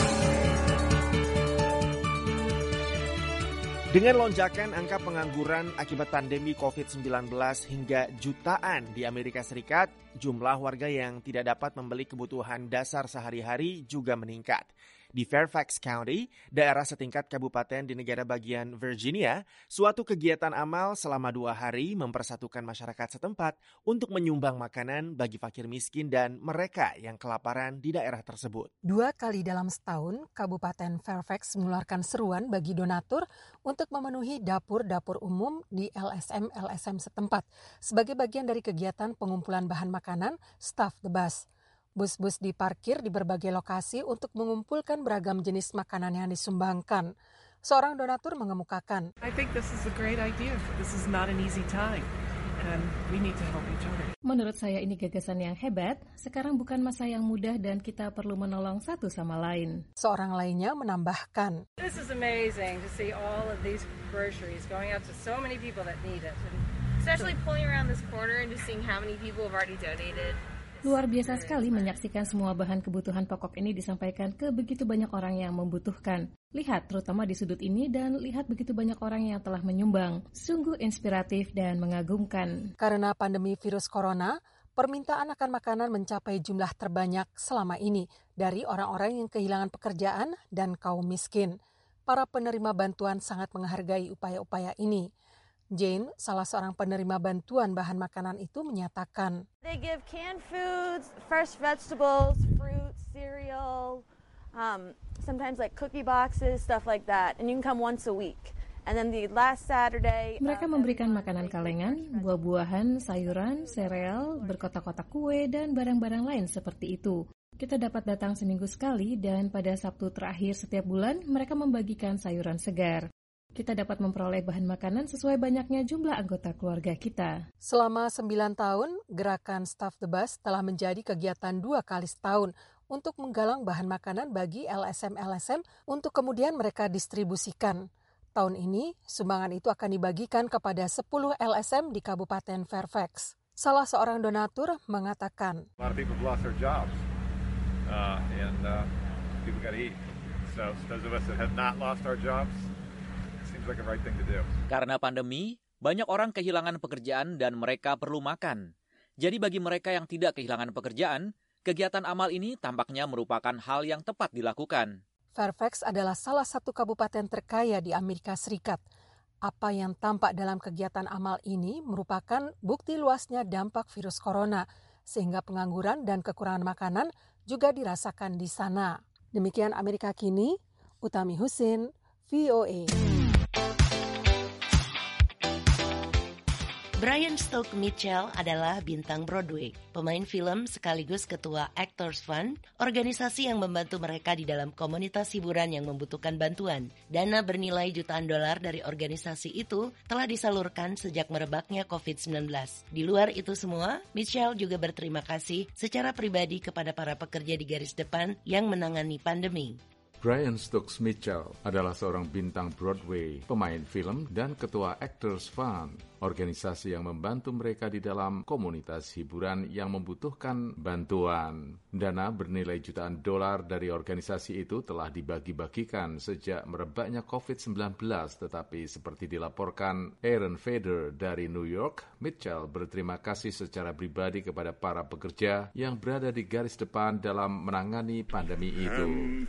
S2: Dengan lonjakan angka pengangguran akibat pandemi covid sembilan belas hingga jutaan di Amerika Serikat, jumlah warga yang tidak dapat membeli kebutuhan dasar sehari-hari juga meningkat. Di Fairfax County, daerah setingkat kabupaten di negara bagian Virginia, suatu kegiatan amal selama dua hari mempersatukan masyarakat setempat untuk menyumbang makanan bagi fakir miskin dan mereka yang kelaparan di daerah tersebut.
S15: Dua kali dalam setahun, Kabupaten Fairfax mengeluarkan seruan bagi donatur untuk memenuhi dapur-dapur umum di L S M-L S M setempat sebagai bagian dari kegiatan pengumpulan bahan makanan Stuff the Bus. Bus-bus diparkir di berbagai lokasi untuk mengumpulkan beragam jenis makanan yang disumbangkan. Seorang donatur mengemukakan,
S16: I think this is a great idea. This is not an easy time, and we need to help each other.
S17: Menurut saya ini gagasan yang hebat. Sekarang bukan masa yang mudah dan kita perlu menolong satu sama lain.
S15: Seorang lainnya menambahkan,
S18: This is amazing to see all of these groceries going out to so many people that need it.
S19: Especially pulling around this corner and just seeing how many people have already donated.
S17: Luar biasa sekali menyaksikan semua bahan kebutuhan pokok ini disampaikan ke begitu banyak orang yang membutuhkan. Lihat terutama di sudut ini dan lihat begitu banyak orang yang telah menyumbang. Sungguh inspiratif dan mengagumkan.
S15: Karena pandemi virus corona, permintaan akan makanan mencapai jumlah terbanyak selama ini dari orang-orang yang kehilangan pekerjaan dan kaum miskin. Para penerima bantuan sangat menghargai upaya-upaya ini. Jane, salah seorang penerima bantuan bahan makanan itu menyatakan,
S19: They give canned foods, fresh vegetables, fruit, cereal, um, sometimes like cookie boxes, stuff like that. And you can come once a week. And then the last Saturday,
S17: mereka memberikan makanan kalengan, buah-buahan, sayuran, sereal, berkotak-kotak kue, dan barang-barang lain seperti itu. Kita dapat datang seminggu sekali dan pada Sabtu terakhir setiap bulan mereka membagikan sayuran segar. Kita dapat memperoleh bahan makanan sesuai banyaknya jumlah anggota keluarga kita.
S15: Selama sembilan tahun, gerakan Stuff the Bus telah menjadi kegiatan dua kali setahun untuk menggalang bahan makanan bagi L S M-L S M untuk kemudian mereka distribusikan. Tahun ini, sumbangan itu akan dibagikan kepada sepuluh L S M di Kabupaten Fairfax. Salah seorang donatur mengatakan,
S20: A lot of people lost their jobs, uh, and uh, people got to eat. So those of us that have not lost our jobs, seems like a right thing to do.
S21: Karena pandemi, banyak orang kehilangan pekerjaan dan mereka perlu makan. Jadi bagi mereka yang tidak kehilangan pekerjaan, kegiatan amal ini tampaknya merupakan hal yang tepat dilakukan.
S15: Fairfax adalah salah satu kabupaten terkaya di Amerika Serikat. Apa yang tampak dalam kegiatan amal ini merupakan bukti luasnya dampak virus corona, sehingga pengangguran dan kekurangan makanan juga dirasakan di sana. Demikian Amerika Kini, Utami Husin, V O A.
S3: Brian Stokes Mitchell adalah bintang Broadway, pemain film sekaligus ketua Actors Fund, organisasi yang membantu mereka di dalam komunitas hiburan yang membutuhkan bantuan. Dana bernilai jutaan dolar dari organisasi itu telah disalurkan sejak merebaknya covid sembilan belas. Di luar itu semua, Mitchell juga berterima kasih secara pribadi kepada para pekerja di garis depan yang menangani pandemi.
S5: Brian Stokes Mitchell adalah seorang bintang Broadway, pemain film, dan ketua Actors Fund, organisasi yang membantu mereka di dalam komunitas hiburan yang membutuhkan bantuan. Dana bernilai jutaan dolar dari organisasi itu telah dibagi-bagikan sejak merebaknya covid sembilan belas, tetapi seperti dilaporkan Aaron Fader dari New York, Mitchell berterima kasih secara pribadi kepada para pekerja yang berada di garis depan dalam menangani pandemi itu.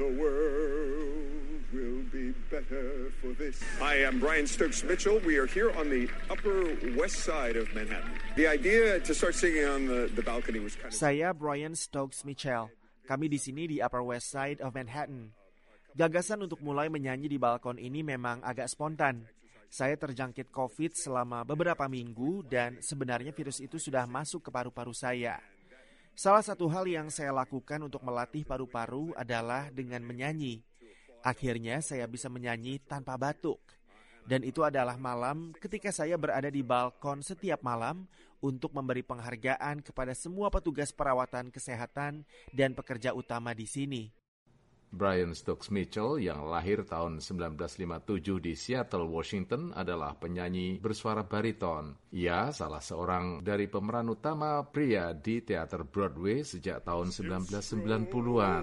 S22: Will be better for this. Hi, I'm Brian Stokes Mitchell. We are here on the Upper West Side of Manhattan. The idea to start singing on the, the balcony was kind of...
S2: Saya Brian Stokes Mitchell. Kami di sini di Upper West Side of Manhattan. Gagasan untuk mulai menyanyi di balkon ini memang agak spontan. Saya terjangkit COVID selama beberapa minggu dan sebenarnya virus itu sudah masuk ke paru-paru saya. Salah satu hal yang saya lakukan untuk melatih paru-paru adalah dengan menyanyi. Akhirnya saya bisa menyanyi tanpa batuk. Dan itu adalah malam ketika saya berada di balkon setiap malam untuk memberi penghargaan kepada semua petugas perawatan kesehatan dan pekerja utama di sini.
S5: Brian Stokes Mitchell yang lahir tahun sembilan belas lima puluh tujuh di Seattle, Washington adalah penyanyi bersuara bariton. Ia salah seorang dari pemeran utama pria di teater Broadway sejak tahun sembilan belas sembilan puluhan.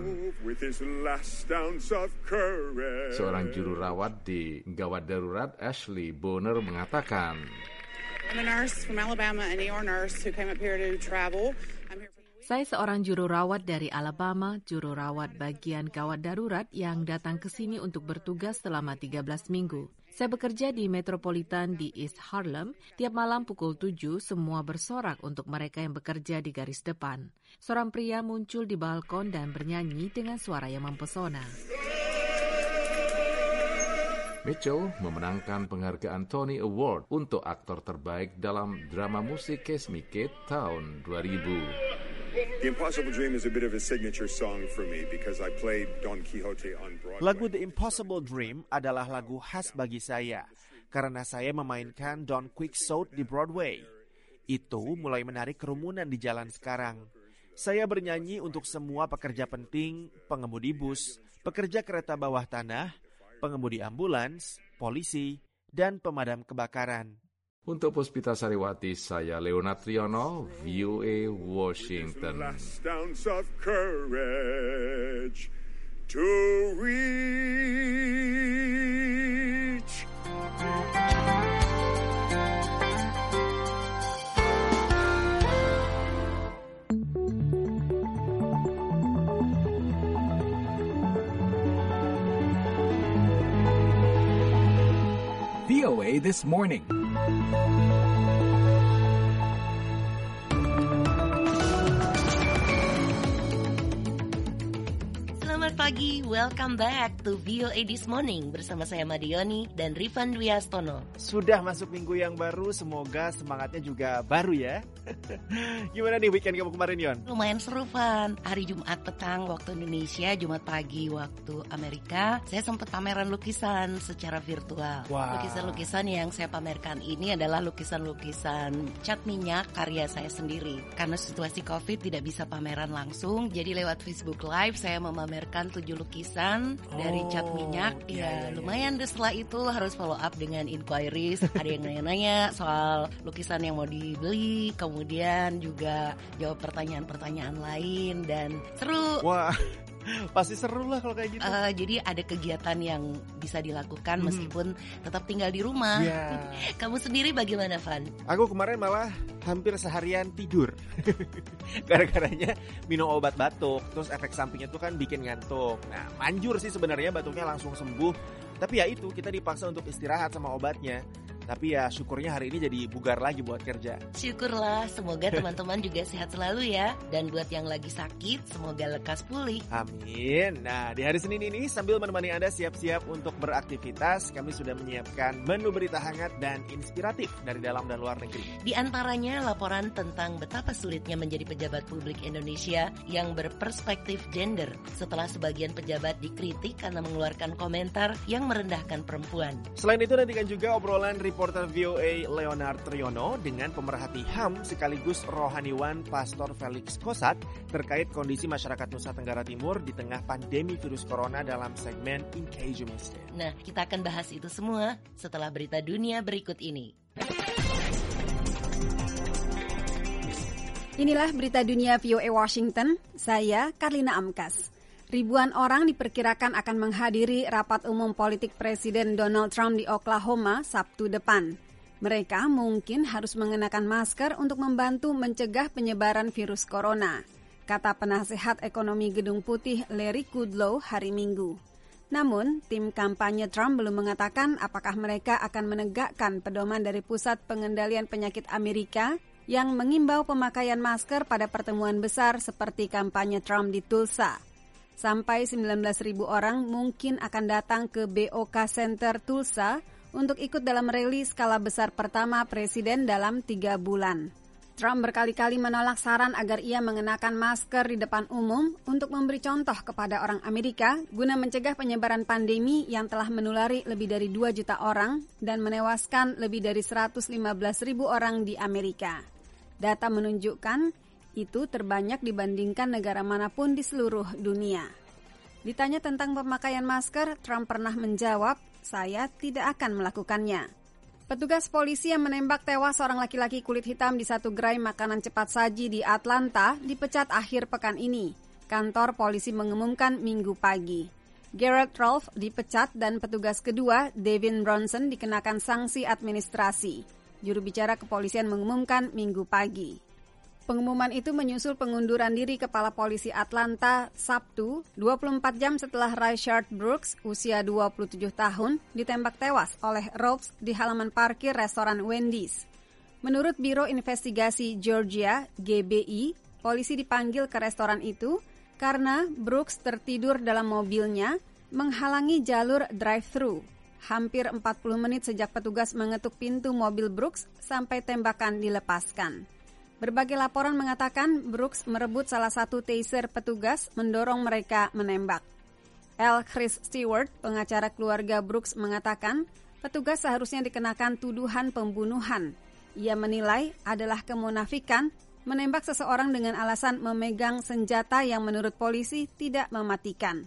S5: Seorang juru rawat di gawat darurat, Ashley Bonner, mengatakan,
S23: I'm a nurse from Alabama, an E R nurse who came up here to travel. I'm here for
S13: Saya seorang juru rawat dari Alabama, juru rawat bagian gawat darurat yang datang ke sini untuk bertugas selama tiga belas minggu. Saya bekerja di Metropolitan di East Harlem. Tiap malam pukul tujuh, semua bersorak untuk mereka yang bekerja di garis depan. Seorang pria muncul di balkon dan bernyanyi dengan suara yang mempesona.
S5: Mitchell memenangkan penghargaan Tony Award untuk aktor terbaik dalam drama musik Kiss Me Kate tahun dua ribu.
S22: The Impossible Dream is a bit of a signature song for me because I played Don Quixote on Broadway.
S2: Lagu The Impossible Dream adalah lagu khas bagi saya karena saya memainkan Don Quixote di Broadway. Itu mulai menarik kerumunan di jalan sekarang. Saya bernyanyi untuk semua pekerja penting, pengemudi bus, pekerja kereta bawah tanah, pengemudi ambulans, polisi, dan pemadam kebakaran.
S5: Untuk Puspita Sariwati, saya Leonard Triono, V O A Washington.
S22: Last ounce of courage to reach.
S4: V O A This Morning.
S3: Selamat pagi, welcome back to V O A This Morning bersama saya Madioni dan Rifan Dwi Astono.
S2: Sudah masuk minggu yang baru, semoga semangatnya juga baru ya. Gimana nih weekend kamu kemarin, Yon?
S3: Lumayan seru, Van. Hari Jumat petang waktu Indonesia, Jumat pagi waktu Amerika, saya sempat pameran lukisan secara virtual.
S2: Wow.
S3: Lukisan-lukisan yang saya pamerkan ini adalah lukisan-lukisan cat minyak karya saya sendiri. Karena situasi COVID tidak bisa pameran langsung, jadi lewat Facebook Live saya memamerkan tujuh lukisan oh, dari cat minyak. Ya, ya, ya lumayan deh. Setelah itu harus follow up dengan inquiries. Ada yang nanya-nanya soal lukisan yang mau dibeli, kemudian juga jawab pertanyaan-pertanyaan lain dan seru.
S2: Wah, pasti seru lah kalau kayak gitu.
S3: Uh, jadi ada kegiatan yang bisa dilakukan hmm. meskipun tetap tinggal di rumah.
S2: Yeah.
S3: Kamu sendiri bagaimana, Van?
S2: Aku kemarin malah hampir seharian tidur. Gara-garanya minum obat batuk, terus efek sampingnya tuh kan bikin ngantuk. Nah, manjur sih sebenarnya batuknya langsung sembuh. Tapi ya itu, kita dipaksa untuk istirahat sama obatnya. Tapi ya syukurnya hari ini jadi bugar lagi buat kerja.
S3: Syukurlah, semoga teman-teman juga sehat selalu ya. Dan buat yang lagi sakit, semoga lekas pulih.
S2: Amin. Nah, di hari Senin ini sambil menemani Anda siap-siap untuk beraktivitas, kami sudah menyiapkan menu berita hangat dan inspiratif dari dalam dan luar negeri.
S3: Di antaranya laporan tentang betapa sulitnya menjadi pejabat publik Indonesia yang berperspektif gender setelah sebagian pejabat dikritik karena mengeluarkan komentar yang merendahkan perempuan.
S2: Selain itu nantikan juga obrolan reporter V O A Leonard Triono dengan pemerhati H A M sekaligus rohaniwan Pastor Felix Kosat terkait kondisi masyarakat Nusa Tenggara Timur di tengah pandemi virus corona dalam segmen In Case You Missed It.
S3: Nah, kita akan bahas itu semua setelah berita dunia berikut ini.
S6: Inilah berita dunia V O A Washington, saya Karlina Amkas. Ribuan orang diperkirakan akan menghadiri rapat umum politik Presiden Donald Trump di Oklahoma Sabtu depan. Mereka mungkin harus mengenakan masker untuk membantu mencegah penyebaran virus corona, kata penasehat ekonomi Gedung Putih Larry Kudlow hari Minggu. Namun, tim kampanye Trump belum mengatakan apakah mereka akan menegakkan pedoman dari Pusat Pengendalian Penyakit Amerika yang mengimbau pemakaian masker pada pertemuan besar seperti kampanye Trump di Tulsa. Sampai sembilan belas ribu orang mungkin akan datang ke B O K Center Tulsa untuk ikut dalam rally skala besar pertama Presiden dalam tiga bulan. Trump berkali-kali menolak saran agar ia mengenakan masker di depan umum untuk memberi contoh kepada orang Amerika guna mencegah penyebaran pandemi yang telah menulari lebih dari dua juta orang dan menewaskan lebih dari seratus lima belas ribu orang di Amerika. Data menunjukkan itu terbanyak dibandingkan negara manapun di seluruh dunia. Ditanya tentang pemakaian masker, Trump pernah menjawab, "Saya tidak akan melakukannya." Petugas polisi yang menembak tewas seorang laki-laki kulit hitam di satu gerai makanan cepat saji di Atlanta dipecat akhir pekan ini. Kantor polisi mengumumkan Minggu pagi. Garrett Rolfe dipecat dan petugas kedua, Devin Bronson, dikenakan sanksi administrasi. Juru bicara kepolisian mengumumkan Minggu pagi. Pengumuman itu menyusul pengunduran diri Kepala Polisi Atlanta Sabtu, dua puluh empat jam setelah Rayshard Brooks, usia dua puluh tujuh tahun, ditembak tewas oleh Rolfe di halaman parkir restoran Wendy's. Menurut Biro Investigasi Georgia, G B I, polisi dipanggil ke restoran itu karena Brooks tertidur dalam mobilnya menghalangi jalur drive-thru. Hampir empat puluh menit sejak petugas mengetuk pintu mobil Brooks sampai tembakan dilepaskan. Berbagai laporan mengatakan Brooks merebut salah satu taser petugas mendorong mereka menembak. L. Chris Stewart, pengacara keluarga Brooks, mengatakan petugas seharusnya dikenakan tuduhan pembunuhan. Ia menilai adalah kemunafikan menembak seseorang dengan alasan memegang senjata yang menurut polisi tidak mematikan.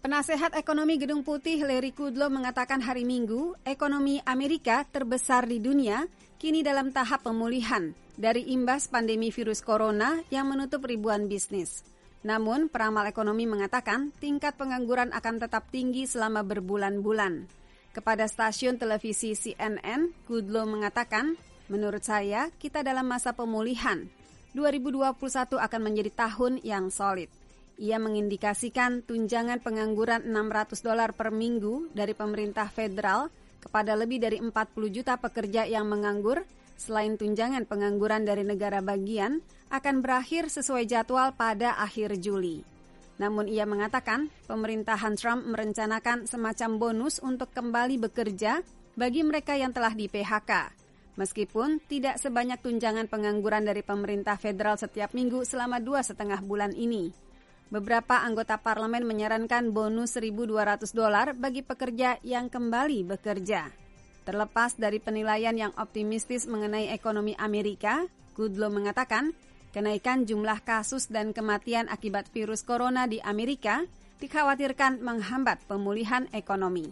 S6: Penasehat Ekonomi Gedung Putih Larry Kudlow mengatakan hari Minggu, ekonomi Amerika terbesar di dunia kini dalam tahap pemulihan dari imbas pandemi virus corona yang menutup ribuan bisnis. Namun, peramal ekonomi mengatakan tingkat pengangguran akan tetap tinggi selama berbulan-bulan. Kepada stasiun televisi C N N, Kudlow mengatakan, menurut saya, kita dalam masa pemulihan. dua ribu dua puluh satu akan menjadi tahun yang solid. Ia mengindikasikan tunjangan pengangguran enam ratus dolar per minggu dari pemerintah federal kepada lebih dari empat puluh juta pekerja yang menganggur, selain tunjangan pengangguran dari negara bagian, akan berakhir sesuai jadwal pada akhir Juli. Namun ia mengatakan pemerintahan Trump merencanakan semacam bonus untuk kembali bekerja bagi mereka yang telah di P H K. Meskipun tidak sebanyak tunjangan pengangguran dari pemerintah federal setiap minggu selama dua setengah bulan ini. Beberapa anggota parlemen menyarankan bonus seribu dua ratus dolar bagi pekerja yang kembali bekerja. Terlepas dari penilaian yang optimistis mengenai ekonomi Amerika, Kudlow mengatakan kenaikan jumlah kasus dan kematian akibat virus corona di Amerika dikhawatirkan menghambat pemulihan ekonomi.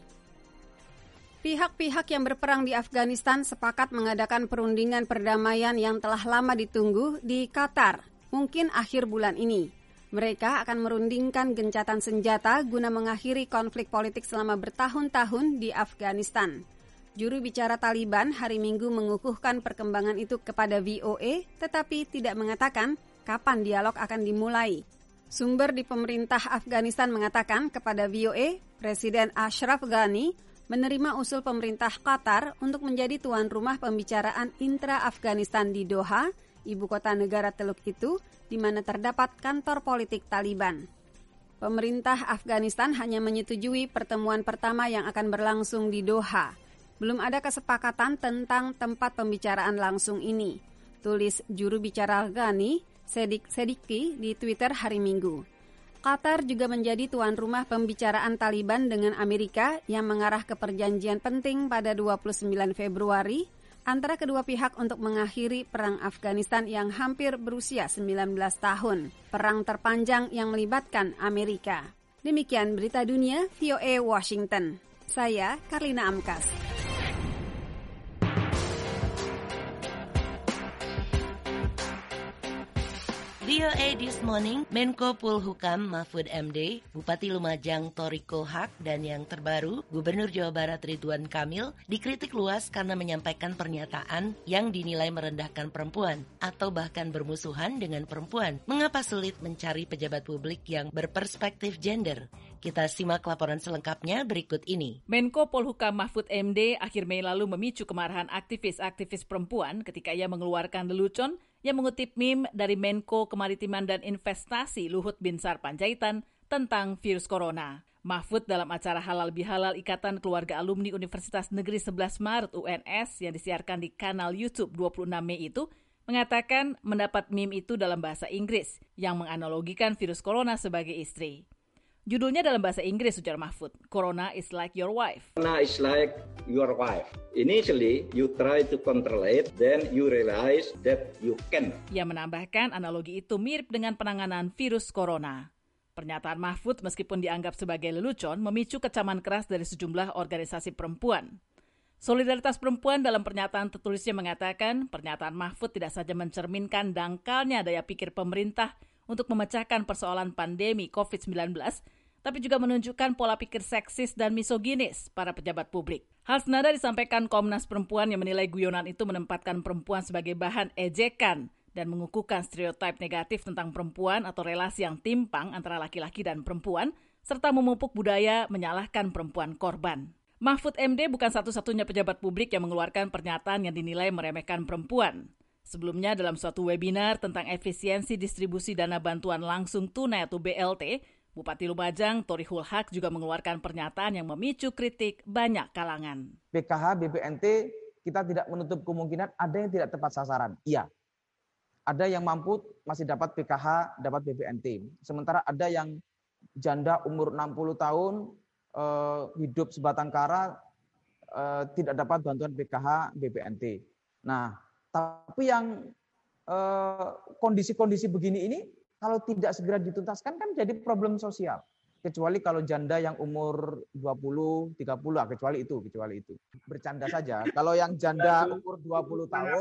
S6: Pihak-pihak yang berperang di Afghanistan sepakat mengadakan perundingan perdamaian yang telah lama ditunggu di Qatar, mungkin akhir bulan ini. Mereka akan merundingkan gencatan senjata guna mengakhiri konflik politik selama bertahun-tahun di Afghanistan. Juru bicara Taliban hari Minggu mengukuhkan perkembangan itu kepada V O A, tetapi tidak mengatakan kapan dialog akan dimulai. Sumber di pemerintah Afghanistan mengatakan kepada V O A, Presiden Ashraf Ghani menerima usul pemerintah Qatar untuk menjadi tuan rumah pembicaraan intra-Afghanistan di Doha, ibu kota negara Teluk itu, di mana terdapat kantor politik Taliban. Pemerintah Afghanistan hanya menyetujui pertemuan pertama yang akan berlangsung di Doha. Belum ada kesepakatan tentang tempat pembicaraan langsung ini, tulis juru bicara Ghani, Sedik Sediki, di Twitter hari Minggu. Qatar juga menjadi tuan rumah pembicaraan Taliban dengan Amerika yang mengarah ke perjanjian penting pada dua puluh sembilan Februari antara kedua pihak untuk mengakhiri perang Afghanistan yang hampir berusia sembilan belas tahun, perang terpanjang yang melibatkan Amerika. Demikian berita dunia V O A Washington. Saya Karlina Amkas.
S3: V O A This Morning, Menko Polhukam Mahfud M D, Bupati Lumajang Toriko Haq, dan yang terbaru, Gubernur Jawa Barat Ridwan Kamil dikritik luas karena menyampaikan pernyataan yang dinilai merendahkan perempuan atau bahkan bermusuhan dengan perempuan. Mengapa sulit mencari pejabat publik yang berperspektif gender? Kita simak laporan selengkapnya berikut ini.
S1: Menko Polhukam Mahfud M D akhir Mei lalu memicu kemarahan aktivis-aktivis perempuan ketika ia mengeluarkan lelucon yang mengutip meme dari Menko Kemaritiman dan Investasi Luhut Binsar Panjaitan tentang virus corona. Mahfud dalam acara Halal Bihalal Ikatan Keluarga Alumni Universitas Negeri sebelas Maret U N S yang disiarkan di kanal YouTube dua puluh enam Mei itu mengatakan mendapat meme itu dalam bahasa Inggris yang menganalogikan virus corona sebagai istri. Judulnya dalam bahasa Inggris, ujar Mahfud, Corona is like your wife.
S7: Corona is like your wife. Initially, you try to control it, then you realize that you can.
S1: Ia menambahkan analogi itu mirip dengan penanganan virus corona. Pernyataan Mahfud meskipun dianggap sebagai lelucon memicu kecaman keras dari sejumlah organisasi perempuan. Solidaritas Perempuan dalam pernyataan tertulisnya mengatakan pernyataan Mahfud tidak saja mencerminkan dangkalnya daya pikir pemerintah untuk memecahkan persoalan pandemi covid sembilan belas, tapi juga menunjukkan pola pikir seksis dan misoginis para pejabat publik. Hal senada disampaikan Komnas Perempuan yang menilai guyonan itu menempatkan perempuan sebagai bahan ejekan dan mengukuhkan stereotip negatif tentang perempuan atau relasi yang timpang antara laki-laki dan perempuan, serta memupuk budaya menyalahkan perempuan korban. Mahfud M D bukan satu-satunya pejabat publik yang mengeluarkan pernyataan yang dinilai meremehkan perempuan. Sebelumnya dalam suatu webinar tentang efisiensi distribusi dana bantuan langsung tunai atau B L T, Bupati Lumajang Torihul Haq juga mengeluarkan pernyataan yang memicu kritik banyak kalangan.
S10: P K H, B P N T, kita tidak menutup kemungkinan ada yang tidak tepat sasaran. Iya. Ada yang mampu masih dapat P K H, dapat B P N T. Sementara ada yang janda umur enam puluh tahun, eh, hidup sebatang kara, eh, tidak dapat bantuan P K H, B P N T. Nah, tapi yang eh, kondisi-kondisi begini ini, kalau tidak segera dituntaskan kan jadi problem sosial. kecuali kalau janda yang umur dua puluh, tiga puluh, kecuali itu, kecuali itu. Bercanda saja. Kalau yang janda umur dua puluh tahun,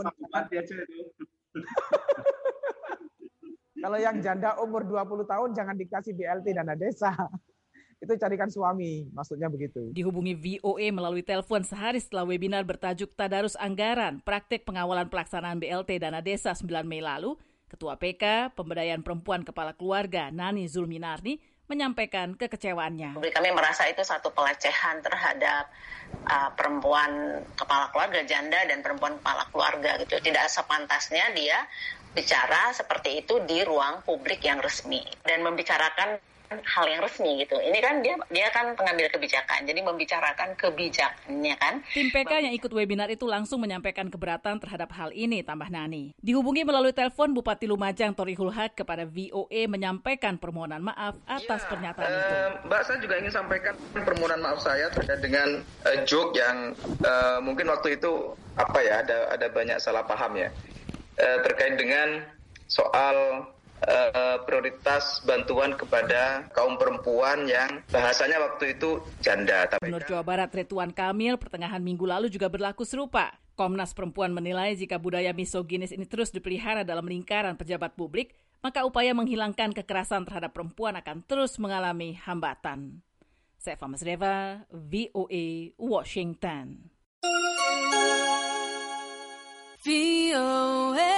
S10: kalau yang janda umur dua puluh tahun jangan dikasih B L T dana desa. Itu carikan suami, maksudnya begitu.
S1: Dihubungi V O A melalui telepon sehari setelah webinar bertajuk Tadarus Anggaran, Praktik Pengawalan Pelaksanaan B L T Dana Desa sembilan Mei lalu, Ketua P K Pemberdayaan Perempuan Kepala Keluarga Nani Zulminarni menyampaikan kekecewaannya.
S8: Kami merasa itu satu pelecehan terhadap uh, perempuan kepala keluarga, janda dan perempuan kepala keluarga gitu. Tidak sepantasnya dia bicara seperti itu di ruang publik yang resmi dan membicarakan hal yang resmi gitu. Ini kan dia dia kan pengambil kebijakan, jadi membicarakan kebijakannya kan.
S1: Tim P K yang ikut webinar itu langsung menyampaikan keberatan terhadap hal ini, tambah Nani. Dihubungi melalui telepon Bupati Lumajang Torihul Haq kepada V O A menyampaikan permohonan maaf atas ya, pernyataan uh, itu.
S9: Mbak, saya juga ingin sampaikan permohonan maaf saya terkait dengan uh, joke yang uh, mungkin waktu itu apa ya ada ada banyak salah paham ya uh, terkait dengan soal Uh, prioritas bantuan kepada kaum perempuan yang bahasanya waktu itu janda.
S1: Gubernur Jawa Barat Ridwan Kamil pertengahan minggu lalu juga berlaku serupa. Komnas Perempuan menilai jika budaya misoginis ini terus dipelihara dalam lingkaran pejabat publik, maka upaya menghilangkan kekerasan terhadap perempuan akan terus mengalami hambatan. Saya Fama Sreva, V O A, Washington.
S2: V O A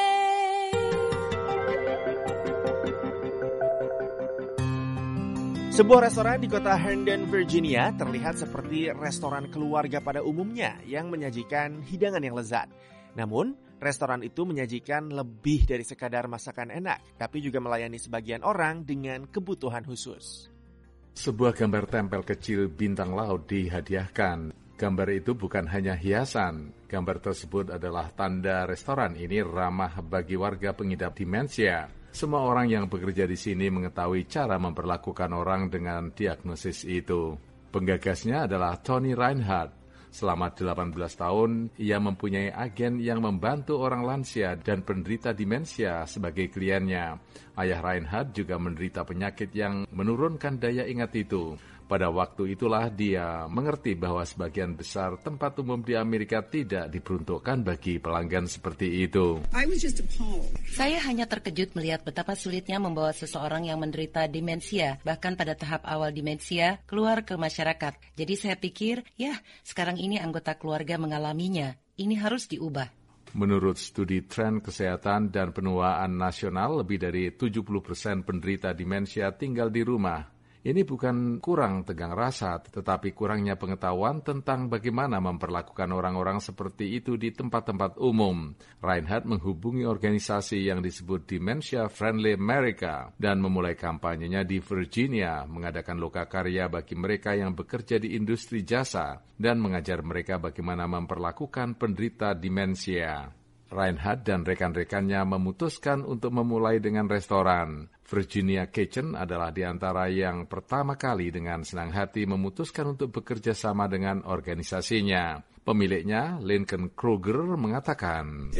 S2: Sebuah restoran di kota Herndon, Virginia terlihat seperti restoran keluarga pada umumnya yang menyajikan hidangan yang lezat. Namun, restoran itu menyajikan lebih dari sekadar masakan enak, tapi juga melayani sebagian orang dengan kebutuhan khusus.
S5: Sebuah gambar tempel kecil bintang laut dihadiahkan. Gambar itu bukan hanya hiasan. Gambar tersebut adalah tanda restoran ini ramah bagi warga pengidap demensia. Semua orang yang bekerja di sini mengetahui cara memperlakukan orang dengan diagnosis itu. Penggagasnya adalah Tony Reinhardt. Selama delapan belas tahun, ia mempunyai agen yang membantu orang lansia dan penderita demensia sebagai kliennya. Ayah Reinhardt juga menderita penyakit yang menurunkan daya ingat itu. Pada waktu itulah dia mengerti bahwa sebagian besar tempat umum di Amerika tidak diperuntukkan bagi pelanggan seperti itu.
S3: Saya hanya terkejut melihat betapa sulitnya membawa seseorang yang menderita demensia, bahkan pada tahap awal demensia, keluar ke masyarakat. Jadi saya pikir, ya sekarang ini anggota keluarga mengalaminya. Ini harus diubah.
S5: Menurut studi tren kesehatan dan penuaan nasional, lebih dari tujuh puluh persen penderita demensia tinggal di rumah. Ini bukan kurang tegang rasa, tetapi kurangnya pengetahuan tentang bagaimana memperlakukan orang-orang seperti itu di tempat-tempat umum. Reinhardt menghubungi organisasi yang disebut Dementia Friendly America dan memulai kampanyenya di Virginia, mengadakan lokakarya bagi mereka yang bekerja di industri jasa dan mengajar mereka bagaimana memperlakukan penderita demensia. Reinhardt dan rekan-rekannya memutuskan untuk memulai dengan restoran. Virginia Kitchen adalah di antara yang pertama kali dengan senang hati memutuskan untuk bekerja sama dengan organisasinya. Pemiliknya, Lincoln Kruger, mengatakan,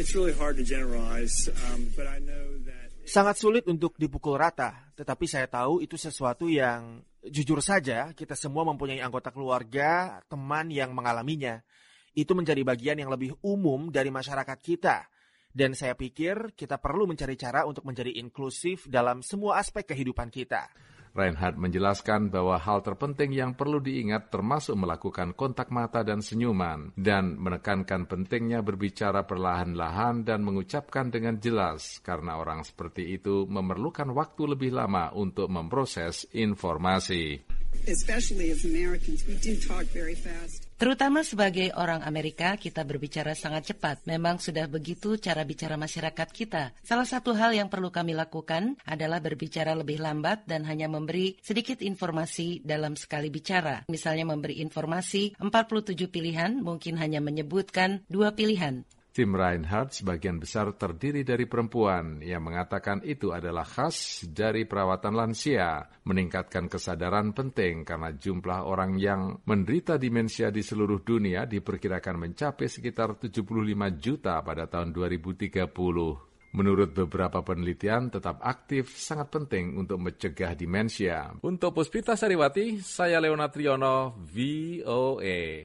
S2: sangat sulit untuk dipukul rata, tetapi saya tahu itu sesuatu yang jujur saja kita semua mempunyai anggota keluarga, teman yang mengalaminya. Itu menjadi bagian yang lebih umum dari masyarakat kita. Dan saya pikir kita perlu mencari cara untuk menjadi inklusif dalam semua aspek kehidupan kita.
S5: Reinhardt menjelaskan bahwa hal terpenting yang perlu diingat termasuk melakukan kontak mata dan senyuman, dan menekankan pentingnya berbicara perlahan-lahan dan mengucapkan dengan jelas, karena orang seperti itu memerlukan waktu lebih lama untuk memproses informasi.
S3: Especially as Americans, we do talk very fast. Terutama sebagai orang Amerika, kita berbicara sangat cepat. Memang sudah begitu cara bicara masyarakat kita. Salah satu hal yang perlu kami lakukan adalah berbicara lebih lambat dan hanya memberi sedikit informasi dalam sekali bicara. Misalnya memberi informasi empat puluh tujuh pilihan, mungkin hanya menyebutkan dua pilihan.
S5: Tim Reinhardt sebagian besar terdiri dari perempuan yang mengatakan itu adalah khas dari perawatan lansia, meningkatkan kesadaran penting karena jumlah orang yang menderita demensia di seluruh dunia diperkirakan mencapai sekitar tujuh puluh lima juta pada tahun dua ribu tiga puluh. Menurut beberapa penelitian, tetap aktif sangat penting untuk mencegah demensia. Untuk Puspita Sariwati, saya Leonard Triono, V O A.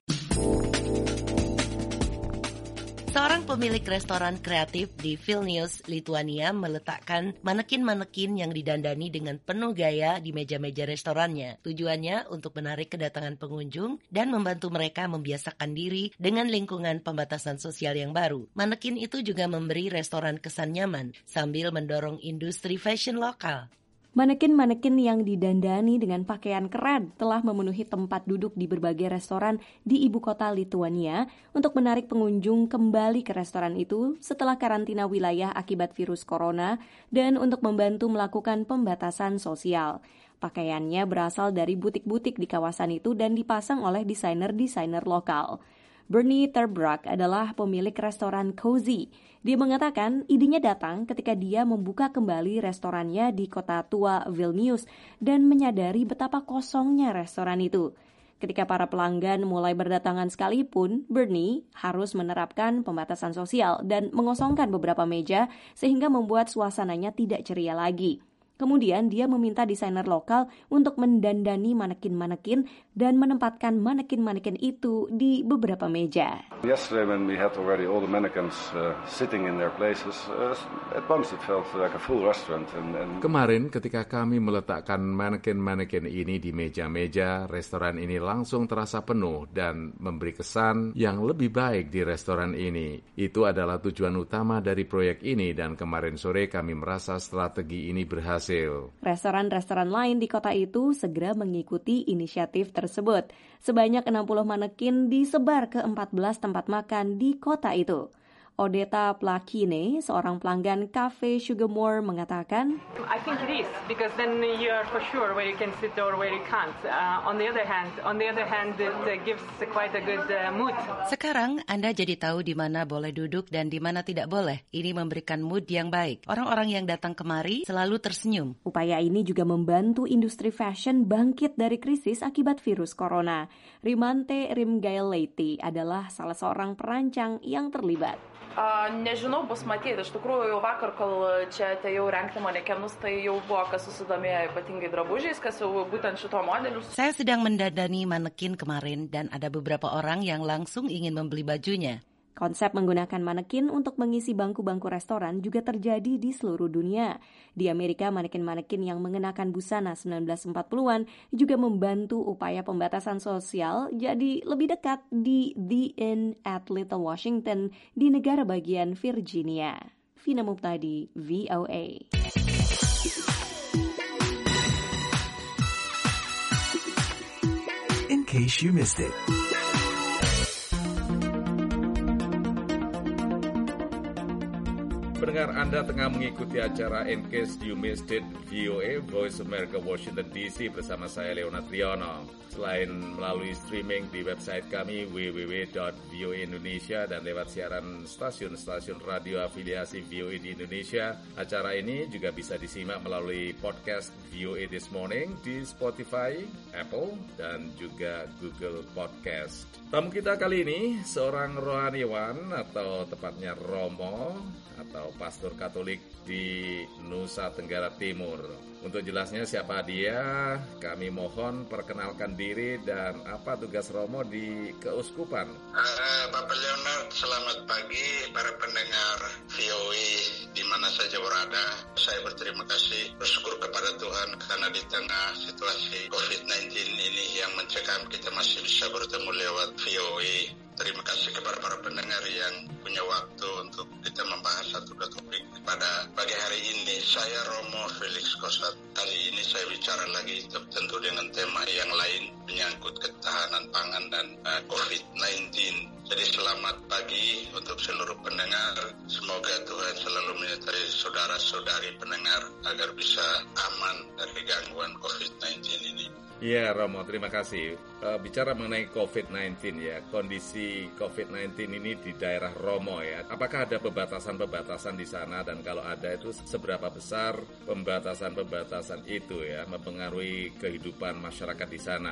S3: Seorang pemilik restoran kreatif di Vilnius, Lituania meletakkan manekin-manekin yang didandani dengan penuh gaya di meja-meja restorannya. Tujuannya untuk menarik kedatangan pengunjung dan membantu mereka membiasakan diri dengan lingkungan pembatasan sosial yang baru. Manekin itu juga memberi restoran kesan nyaman sambil mendorong industri fashion lokal.
S11: Manekin-manekin yang didandani dengan pakaian keren telah memenuhi tempat duduk di berbagai restoran di ibu kota Lituania untuk menarik pengunjung kembali ke restoran itu setelah karantina wilayah akibat virus corona dan untuk membantu melakukan pembatasan sosial. Pakaiannya berasal dari butik-butik di kawasan itu dan dipasang oleh desainer-desainer lokal. Bernie Terbrak adalah pemilik restoran Cozy. Dia mengatakan idenya datang ketika dia membuka kembali restorannya di kota tua Vilnius dan menyadari betapa kosongnya restoran itu. Ketika para pelanggan mulai berdatangan sekalipun, Bernie harus menerapkan pembatasan sosial dan mengosongkan beberapa meja sehingga membuat suasananya tidak ceria lagi. Kemudian dia meminta desainer lokal untuk mendandani manekin-manekin dan menempatkan manekin-manekin itu di beberapa meja.
S12: Yesterday when we had already all the mannequins uh, sitting in their places, uh, at once it felt like a full restaurant. And, and...
S5: Kemarin ketika kami meletakkan manekin-manekin ini di meja-meja, restoran ini langsung terasa penuh dan memberi kesan yang lebih baik di restoran ini. Itu adalah tujuan utama dari proyek ini dan kemarin sore kami merasa strategi ini berhasil.
S11: Restoran-restoran lain di kota itu segera mengikuti inisiatif tersebut. Sebanyak enam puluh manekin disebar ke empat belas tempat makan di kota itu. Odeta Plakine, seorang pelanggan Cafe Sugarmore, mengatakan,
S14: I think it is, because then you are for sure where you can sit or where you can't. Uh, on the other hand, on the other hand, it uh, gives quite a good uh, mood.
S3: Sekarang Anda jadi tahu di mana boleh duduk dan di mana tidak boleh. Ini memberikan mood yang baik. Orang-orang yang datang kemari selalu tersenyum.
S11: Upaya ini juga membantu industri fashion bangkit dari krisis akibat virus corona. Rimante Rimgaileti adalah salah seorang perancang yang terlibat.
S24: A, nežinau, bus matyti. Iš tikrųjų, vakar, kol čia atėjau rengti manekenus, tai jau buvo kas susidomėjo ypatingai drabužiais, kas jau būtent šito modeliu.
S3: Saya sedang mendandani manekin kemarin dan ada beberapa orang yang langsung ingin membeli bajunya.
S11: Konsep menggunakan manekin untuk mengisi bangku-bangku restoran juga terjadi di seluruh dunia. Di Amerika, manekin-manekin yang mengenakan busana sembilan belas empat puluhan juga membantu upaya pembatasan sosial jadi lebih dekat di The Inn at Little Washington di negara bagian Virginia. Vina Muptadi, V O A.
S4: In case you missed it.
S5: Pendengar, Anda tengah mengikuti acara In Case You Missed It, V O A, Voice of America, Washington D C, bersama saya Leonard Triono. Selain melalui streaming di website kami w w w dot v o a indonesia dan lewat siaran stasiun-stasiun radio afiliasi V O A di Indonesia, acara ini juga bisa disimak melalui podcast V O A This Morning di Spotify, Apple, dan juga Google Podcast. Tamu kita kali ini seorang rohaniwan atau tepatnya Romo atau pastor Katolik di Nusa Tenggara Timur. Untuk jelasnya siapa dia, kami mohon perkenalkan diri dan apa tugas Romo di keuskupan.
S25: Uh, Bapak Leonard, selamat pagi para pendengar V O A di mana saja berada. Saya berterima kasih, bersyukur kepada Tuhan karena di tengah situasi covid sembilan belas ini yang mencekam kita masih bisa bertemu lewat V O A. Terima kasih kepada para pendengar yang punya waktu untuk kita membahas satu dua topik pada pagi hari ini. Saya Romo Felix Kosat. Kali ini saya bicara lagi tentu dengan tema yang lain menyangkut ketahanan pangan dan uh, covid sembilan belas. Jadi selamat pagi untuk seluruh pendengar. Semoga Tuhan selalu menyertai saudara-saudari pendengar agar bisa aman dari gangguan covid sembilan belas ini.
S5: Ya Romo, terima kasih. Uh, bicara mengenai covid sembilan belas ya, kondisi covid sembilan belas ini di daerah Romo ya, apakah ada pembatasan-pembatasan di sana dan kalau ada itu seberapa besar pembatasan-pembatasan itu ya mempengaruhi kehidupan masyarakat di sana?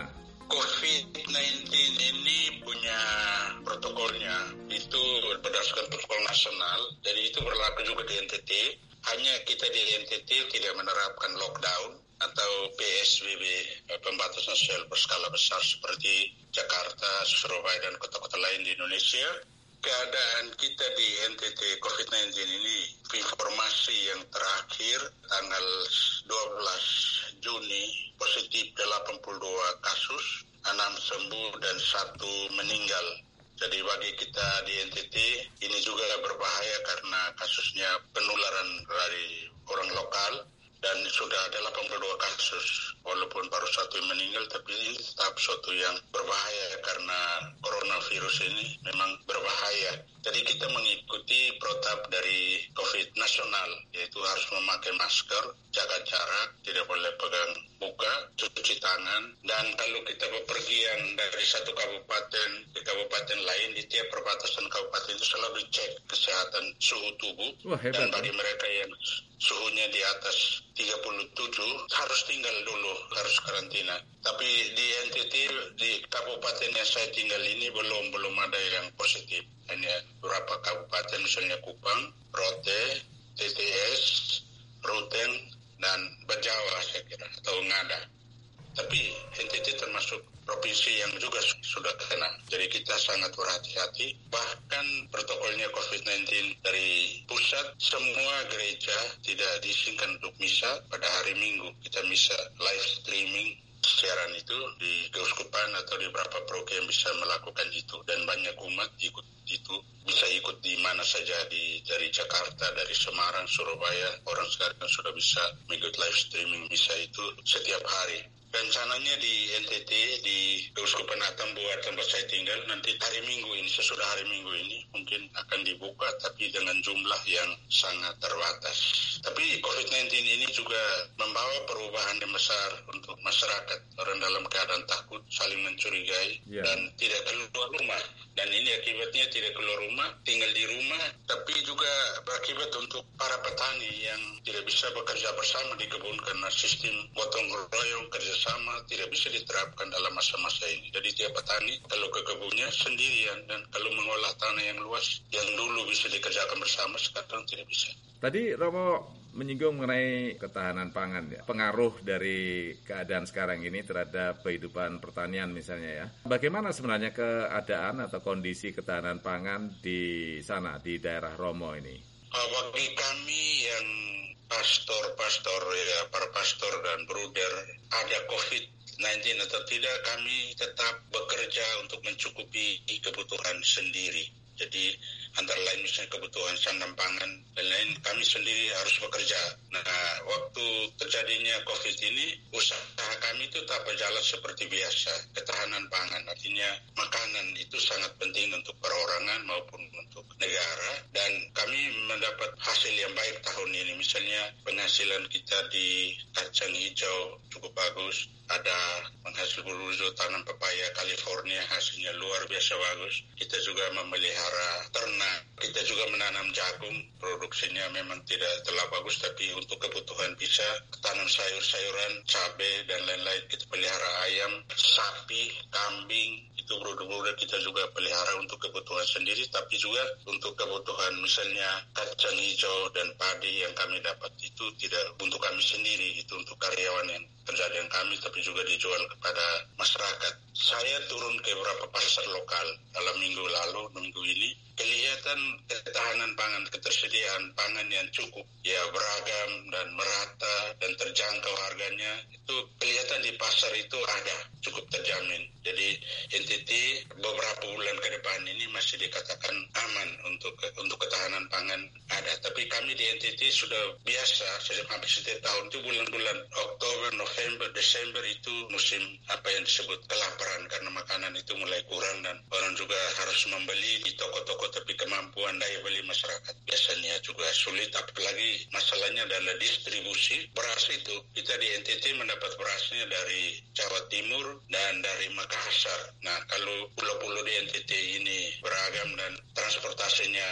S25: covid sembilan belas ini punya protokolnya, itu berdasarkan protokol nasional, jadi itu berlaku juga di N T T. Hanya kita di N T T tidak menerapkan lockdown atau P S B B, pembatasan sosial berskala besar seperti Jakarta, Surabaya, dan kota-kota lain di Indonesia. Keadaan kita di N T T covid sembilan belas ini, informasi yang terakhir tanggal dua belas Juni, positif delapan puluh dua kasus, enam sembuh dan satu meninggal. Jadi bagi kita di N T T ini juga berbahaya karena kasusnya penularan dari orang lokal dan sudah ada delapan puluh dua kasus. Walaupun baru satu yang meninggal, tapi ini tetap suatu yang berbahaya karena coronavirus ini memang berbahaya. Jadi kita mengikuti protap dari COVID nasional, yaitu harus memakai masker, jaga jarak, tidak boleh pegang muka, cuci tangan, dan kalau kita bepergian dari satu kabupaten ke kabupaten lain, di tiap perbatasan kabupaten itu selalu dicek kesehatan suhu tubuh.
S5: Wah, hebat,
S25: dan bagi mereka yang suhunya di atas tiga puluh tujuh harus tinggal dulu, harus karantina. Tapi di N T T, di kabupaten yang saya tinggal ini belum belum ada yang positif. Hanya beberapa kabupaten, misalnya Kupang, Rote, T T S, Ruteng, dan Bajawa saya kira, atau Ngada. Tapi N T T termasuk provinsi yang juga sudah kena. Jadi kita sangat berhati-hati. Bahkan protokolnya covid sembilan belas dari pusat, semua gereja tidak diizinkan untuk misa pada hari Minggu. Kita misa live streaming siaran itu di keuskupan atau di beberapa paroki yang bisa melakukan itu, dan banyak umat ikut itu, bisa ikut di mana saja, di dari Jakarta, dari Semarang, Surabaya, orang sekarang sudah bisa mengikuti live streaming misa itu setiap hari. Rencananya di N T T, di Keuskupan Atambua tempat saya tinggal, nanti hari Minggu ini, sesudah hari Minggu ini mungkin akan dibuka, tapi dengan jumlah yang sangat terbatas. Tapi covid sembilan belas ini juga membawa perubahan yang besar untuk masyarakat. Orang dalam keadaan takut, saling mencurigai, yeah. dan tidak keluar rumah. Dan ini akibatnya tidak keluar rumah, tinggal di rumah, tapi juga berakibat untuk para petani yang tidak bisa bekerja bersama di kebun karena sistem gotong royong kerjasama tidak bisa diterapkan dalam masa-masa ini. Jadi tiap petani kalau ke kebunnya sendirian, dan kalau mengolah tanah yang luas yang dulu bisa dikerjakan bersama, sekarang tidak bisa.
S5: Tadi Romo menyinggung mengenai ketahanan pangan, ya, pengaruh dari keadaan sekarang ini terhadap kehidupan pertanian misalnya, ya. Bagaimana sebenarnya keadaan atau kondisi ketahanan pangan di sana, di daerah Romo ini?
S25: Uh, bagi kami yang pastor-pastor, ya, para pastor dan bruder, ada covid sembilan belas atau tidak, kami tetap bekerja untuk mencukupi kebutuhan sendiri. Jadi antara lain misalnya kebutuhan sandang pangan dan lain, kami sendiri harus bekerja. Nah, waktu terjadinya COVID ini, usaha kami itu tak berjalan seperti biasa. Ketahanan pangan, artinya makanan itu sangat penting untuk perorangan maupun untuk negara. Dan kami mendapat hasil yang baik tahun ini. Misalnya penghasilan kita di kacang hijau cukup bagus. Ada penghasil bulu tanam pepaya California, hasilnya luar biasa bagus. Kita juga memelihara ternak, kita juga menanam jagung, produksinya memang tidak terlalu bagus, tapi untuk kebutuhan bisa tanam sayur-sayuran, cabai dan lain-lain. Kita pelihara ayam, sapi, kambing, itu produk-produk kita juga pelihara untuk kebutuhan sendiri, tapi juga untuk kebutuhan misalnya kacang hijau dan padi yang kami dapat itu tidak untuk kami sendiri, itu untuk karyawan yang kerja dengan kami, tapi juga dijual kepada masyarakat. Saya turun ke beberapa pasar lokal dalam minggu lalu, minggu ini, kelihatan ketahanan pangan, ketersediaan pangan yang cukup, ya beragam dan merata dan terjangkau harganya, itu kelihatan di pasar itu ada, cukup terjamin. Jadi N T T beberapa bulan ke depan ini masih dikatakan aman untuk untuk ketahanan pangan ada. Tapi kami di N T T sudah biasa, hampir setiap tahun itu bulan-bulan Oktober, November, Desember itu musim apa yang disebut kelaparan, karena makanan itu mulai kurang dan orang juga harus membeli di toko-toko, tapi kemampuan daya beli masyarakat biasanya juga sulit. Apalagi masalahnya adalah distribusi beras itu. Kita di N T T mendapat berasnya dari Jawa Timur dan dari Makassar. Nah, kalau pulau-pulau di N T T ini beragam dan transportasinya ke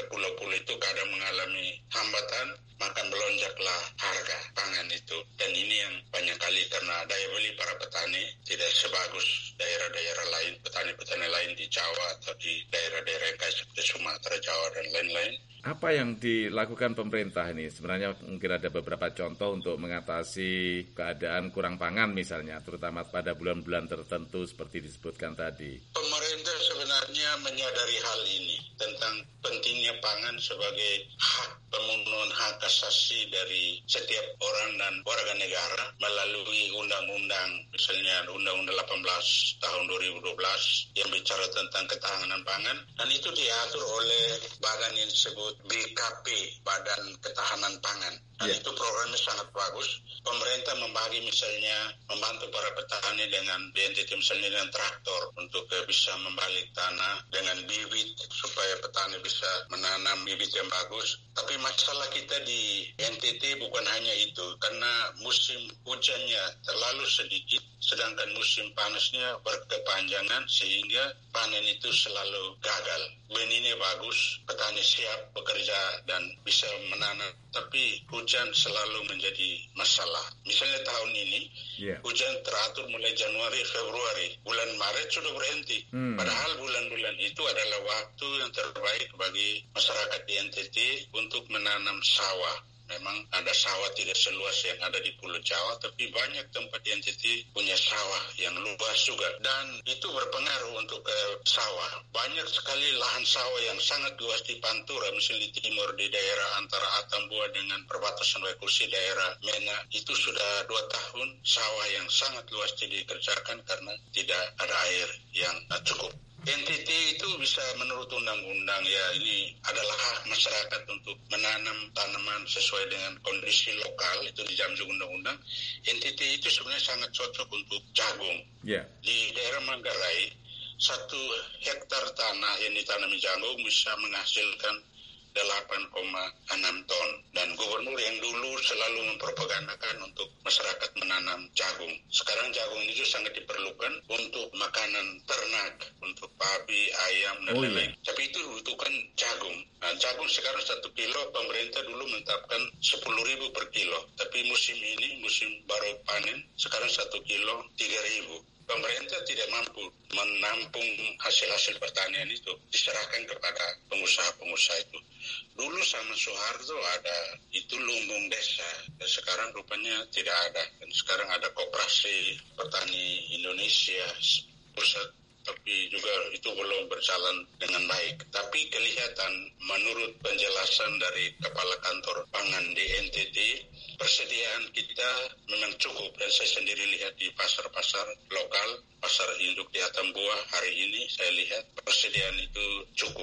S25: berpulau-pulau itu kadang mengalami hambatan, maka melonjaklah harga pangan itu. Dan ini yang banyak kali karena daya beli para petani tidak sebagus daerah-daerah lain, petani-petani lain di Jawa atau di daerah-daerah yang kayak seperti Sumatera, Jawa, dan lain-lain.
S5: Apa yang dilakukan pemerintah ini? Sebenarnya mungkin ada beberapa contoh untuk mengatasi keadaan kurang pangan misalnya, terutama pada bulan-bulan tertentu seperti disebutkan tadi.
S25: Pemerintah sebenarnya menyadari hal ini tentang pentingnya pangan sebagai hak pemenuhan hak asasi dari setiap orang dan warga negara melalui undang-undang, misalnya Undang-Undang delapan belas tahun dua ribu dua belas yang bicara tentang ketahanan pangan, dan itu diatur oleh badan yang disebut B K P, Badan Ketahanan Pangan. Dan yeah. itu programnya sangat bagus. Pemerintah membagi misalnya membantu para petani dengan B N T T misalnya dengan traktor untuk uh, bisa membalik tanah, dengan bibit supaya petani bisa menanam bibit yang bagus. Tapi masalah kita di N T T bukan hanya itu, karena musim hujannya terlalu sedikit, sedangkan musim panasnya berkepanjangan sehingga panen itu selalu gagal. Benihnya bagus, petani siap bekerja dan bisa menanam, tapi hujan selalu menjadi masalah. Misalnya tahun ini, yeah. hujan teratur mulai Januari, Februari. Bulan Maret sudah berhenti. Hmm. Padahal bulan-bulan itu adalah waktu yang terbaik bagi masyarakat di N T T untuk menanam sawah. Memang ada sawah tidak seluas yang ada di Pulau Jawa, tapi banyak tempat di N T T punya sawah yang luas juga. Dan itu berpengaruh untuk ke sawah. Banyak sekali lahan sawah yang sangat luas di Pantura, misalnya di timur, di daerah antara Atambua dengan perbatasan Wekusi, daerah Mena. Itu sudah dua tahun sawah yang sangat luas tidak dikerjakan karena tidak ada air yang cukup. N T T itu bisa menurut undang-undang, ya ini adalah hak masyarakat untuk menanam tanaman sesuai dengan kondisi lokal, itu dijamin undang-undang. N T T itu sebenarnya sangat cocok untuk jagung. Yeah. Di daerah Manggarai, satu hektar tanah yang ditanami jagung bisa menghasilkan delapan koma enam ton. Dan gubernur yang dulu selalu mempropagandakan untuk masyarakat menanam jagung. Sekarang jagung itu sangat diperlukan untuk makanan ternak, untuk babi, ayam, dan oh, lain-lain. Iya. Tapi itu dibutuhkan jagung. Nah, jagung sekarang satu kilo, pemerintah dulu menetapkan sepuluh ribu per kilo. Tapi musim ini, musim baru panen, sekarang satu kilo tiga ribu. Pemerintah tidak mampu menampung hasil-hasil pertanian itu, diserahkan kepada pengusaha-pengusaha itu. Dulu sama Soeharto ada itu lumbung desa, dan sekarang rupanya tidak ada. Dan sekarang ada Koperasi Petani Indonesia pusat, tapi juga itu belum berjalan dengan baik. Tapi kelihatan menurut penjelasan dari Kepala Kantor Pangan di N T T, persediaan kita memang cukup, dan saya sendiri lihat di pasar-pasar lokal, pasar induk di Atambua hari ini saya lihat persediaan itu cukup.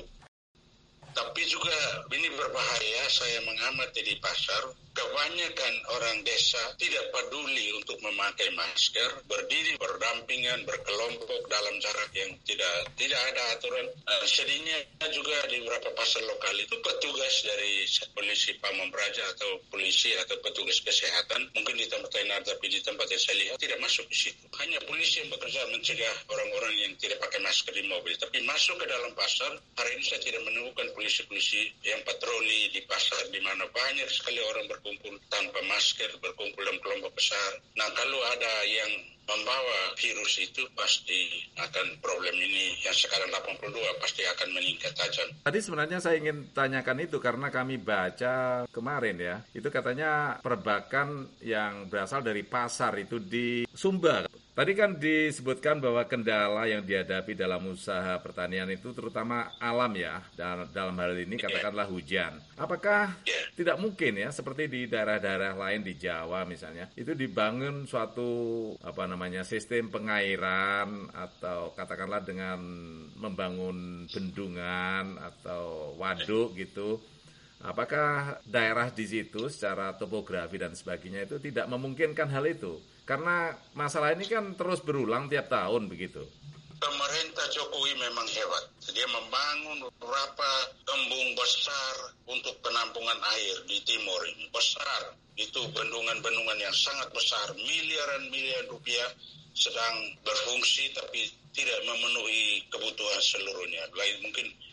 S25: Tapi juga ini berbahaya, saya mengamati di pasar, kebanyakan orang desa tidak peduli untuk memakai masker, berdiri berdampingan, berkelompok dalam jarak yang tidak tidak ada aturan. Uh, sedihnya juga di beberapa pasar lokal itu petugas dari polisi Pamong Praja atau polisi atau petugas kesehatan, mungkin di tempat lain ada, tapi di tempat yang saya lihat tidak masuk di situ. Hanya polisi yang bekerja mencegah orang-orang yang tidak pakai masker di mobil. Tapi masuk ke dalam pasar, hari ini saya tidak menemukan polisi-polisi yang patroli di pasar, di mana banyak sekali orang berkumpul berkumpul tanpa masker, berkumpul dalam kelompok besar. Nah, kalau ada yang membawa virus itu, pasti akan problem ini yang sekarang delapan puluh dua pasti akan meningkat tajam.
S5: Tadi sebenarnya saya ingin tanyakan itu karena kami baca kemarin ya, itu katanya perbakan yang berasal dari pasar itu di Sumba. Tadi kan disebutkan bahwa kendala yang dihadapi dalam usaha pertanian itu terutama alam ya, dan dalam hal ini katakanlah hujan. Apakah tidak mungkin ya seperti di daerah-daerah lain di Jawa misalnya, itu dibangun suatu apa namanya sistem pengairan atau katakanlah dengan membangun bendungan atau waduk gitu. Apakah daerah di situ secara topografi dan sebagainya itu tidak memungkinkan hal itu? Karena masalah ini kan terus berulang tiap tahun begitu.
S25: Pemerintah Jokowi memang hebat. Dia membangun beberapa embung besar untuk penampungan air di timur ini. Besar. Itu bendungan-bendungan yang sangat besar. Miliaran-miliaran rupiah sedang berfungsi tapi tidak memenuhi kebutuhan seluruhnya. Lain mungkin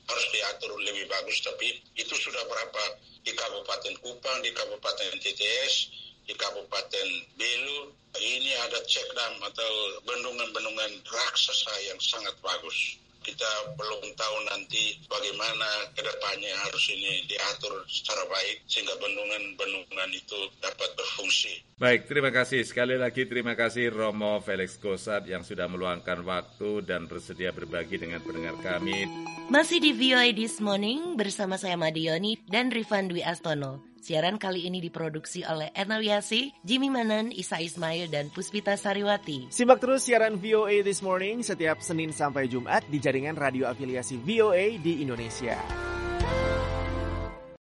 S25: harus diatur lebih bagus, tapi itu sudah berapa di Kabupaten Kupang, di Kabupaten T T S, di Kabupaten Belu, ini ada check dam atau bendungan-bendungan raksasa yang sangat bagus. Kita belum tahu nanti bagaimana kedepannya harus ini diatur secara baik sehingga bendungan-bendungan itu dapat berfungsi.
S5: Baik, terima kasih. Sekali lagi terima kasih Romo Felix Gosat yang sudah meluangkan waktu dan bersedia berbagi dengan pendengar kami.
S3: Masih di V O A This Morning bersama saya Madioni dan Rifan Dwi Astono. Siaran kali ini diproduksi oleh Erna Wiasi, Jimmy Manan, Isa Ismail, dan Puspita Sariwati.
S2: Simak terus siaran V O A This Morning setiap Senin sampai Jumat di jaringan radio afiliasi V O A di Indonesia.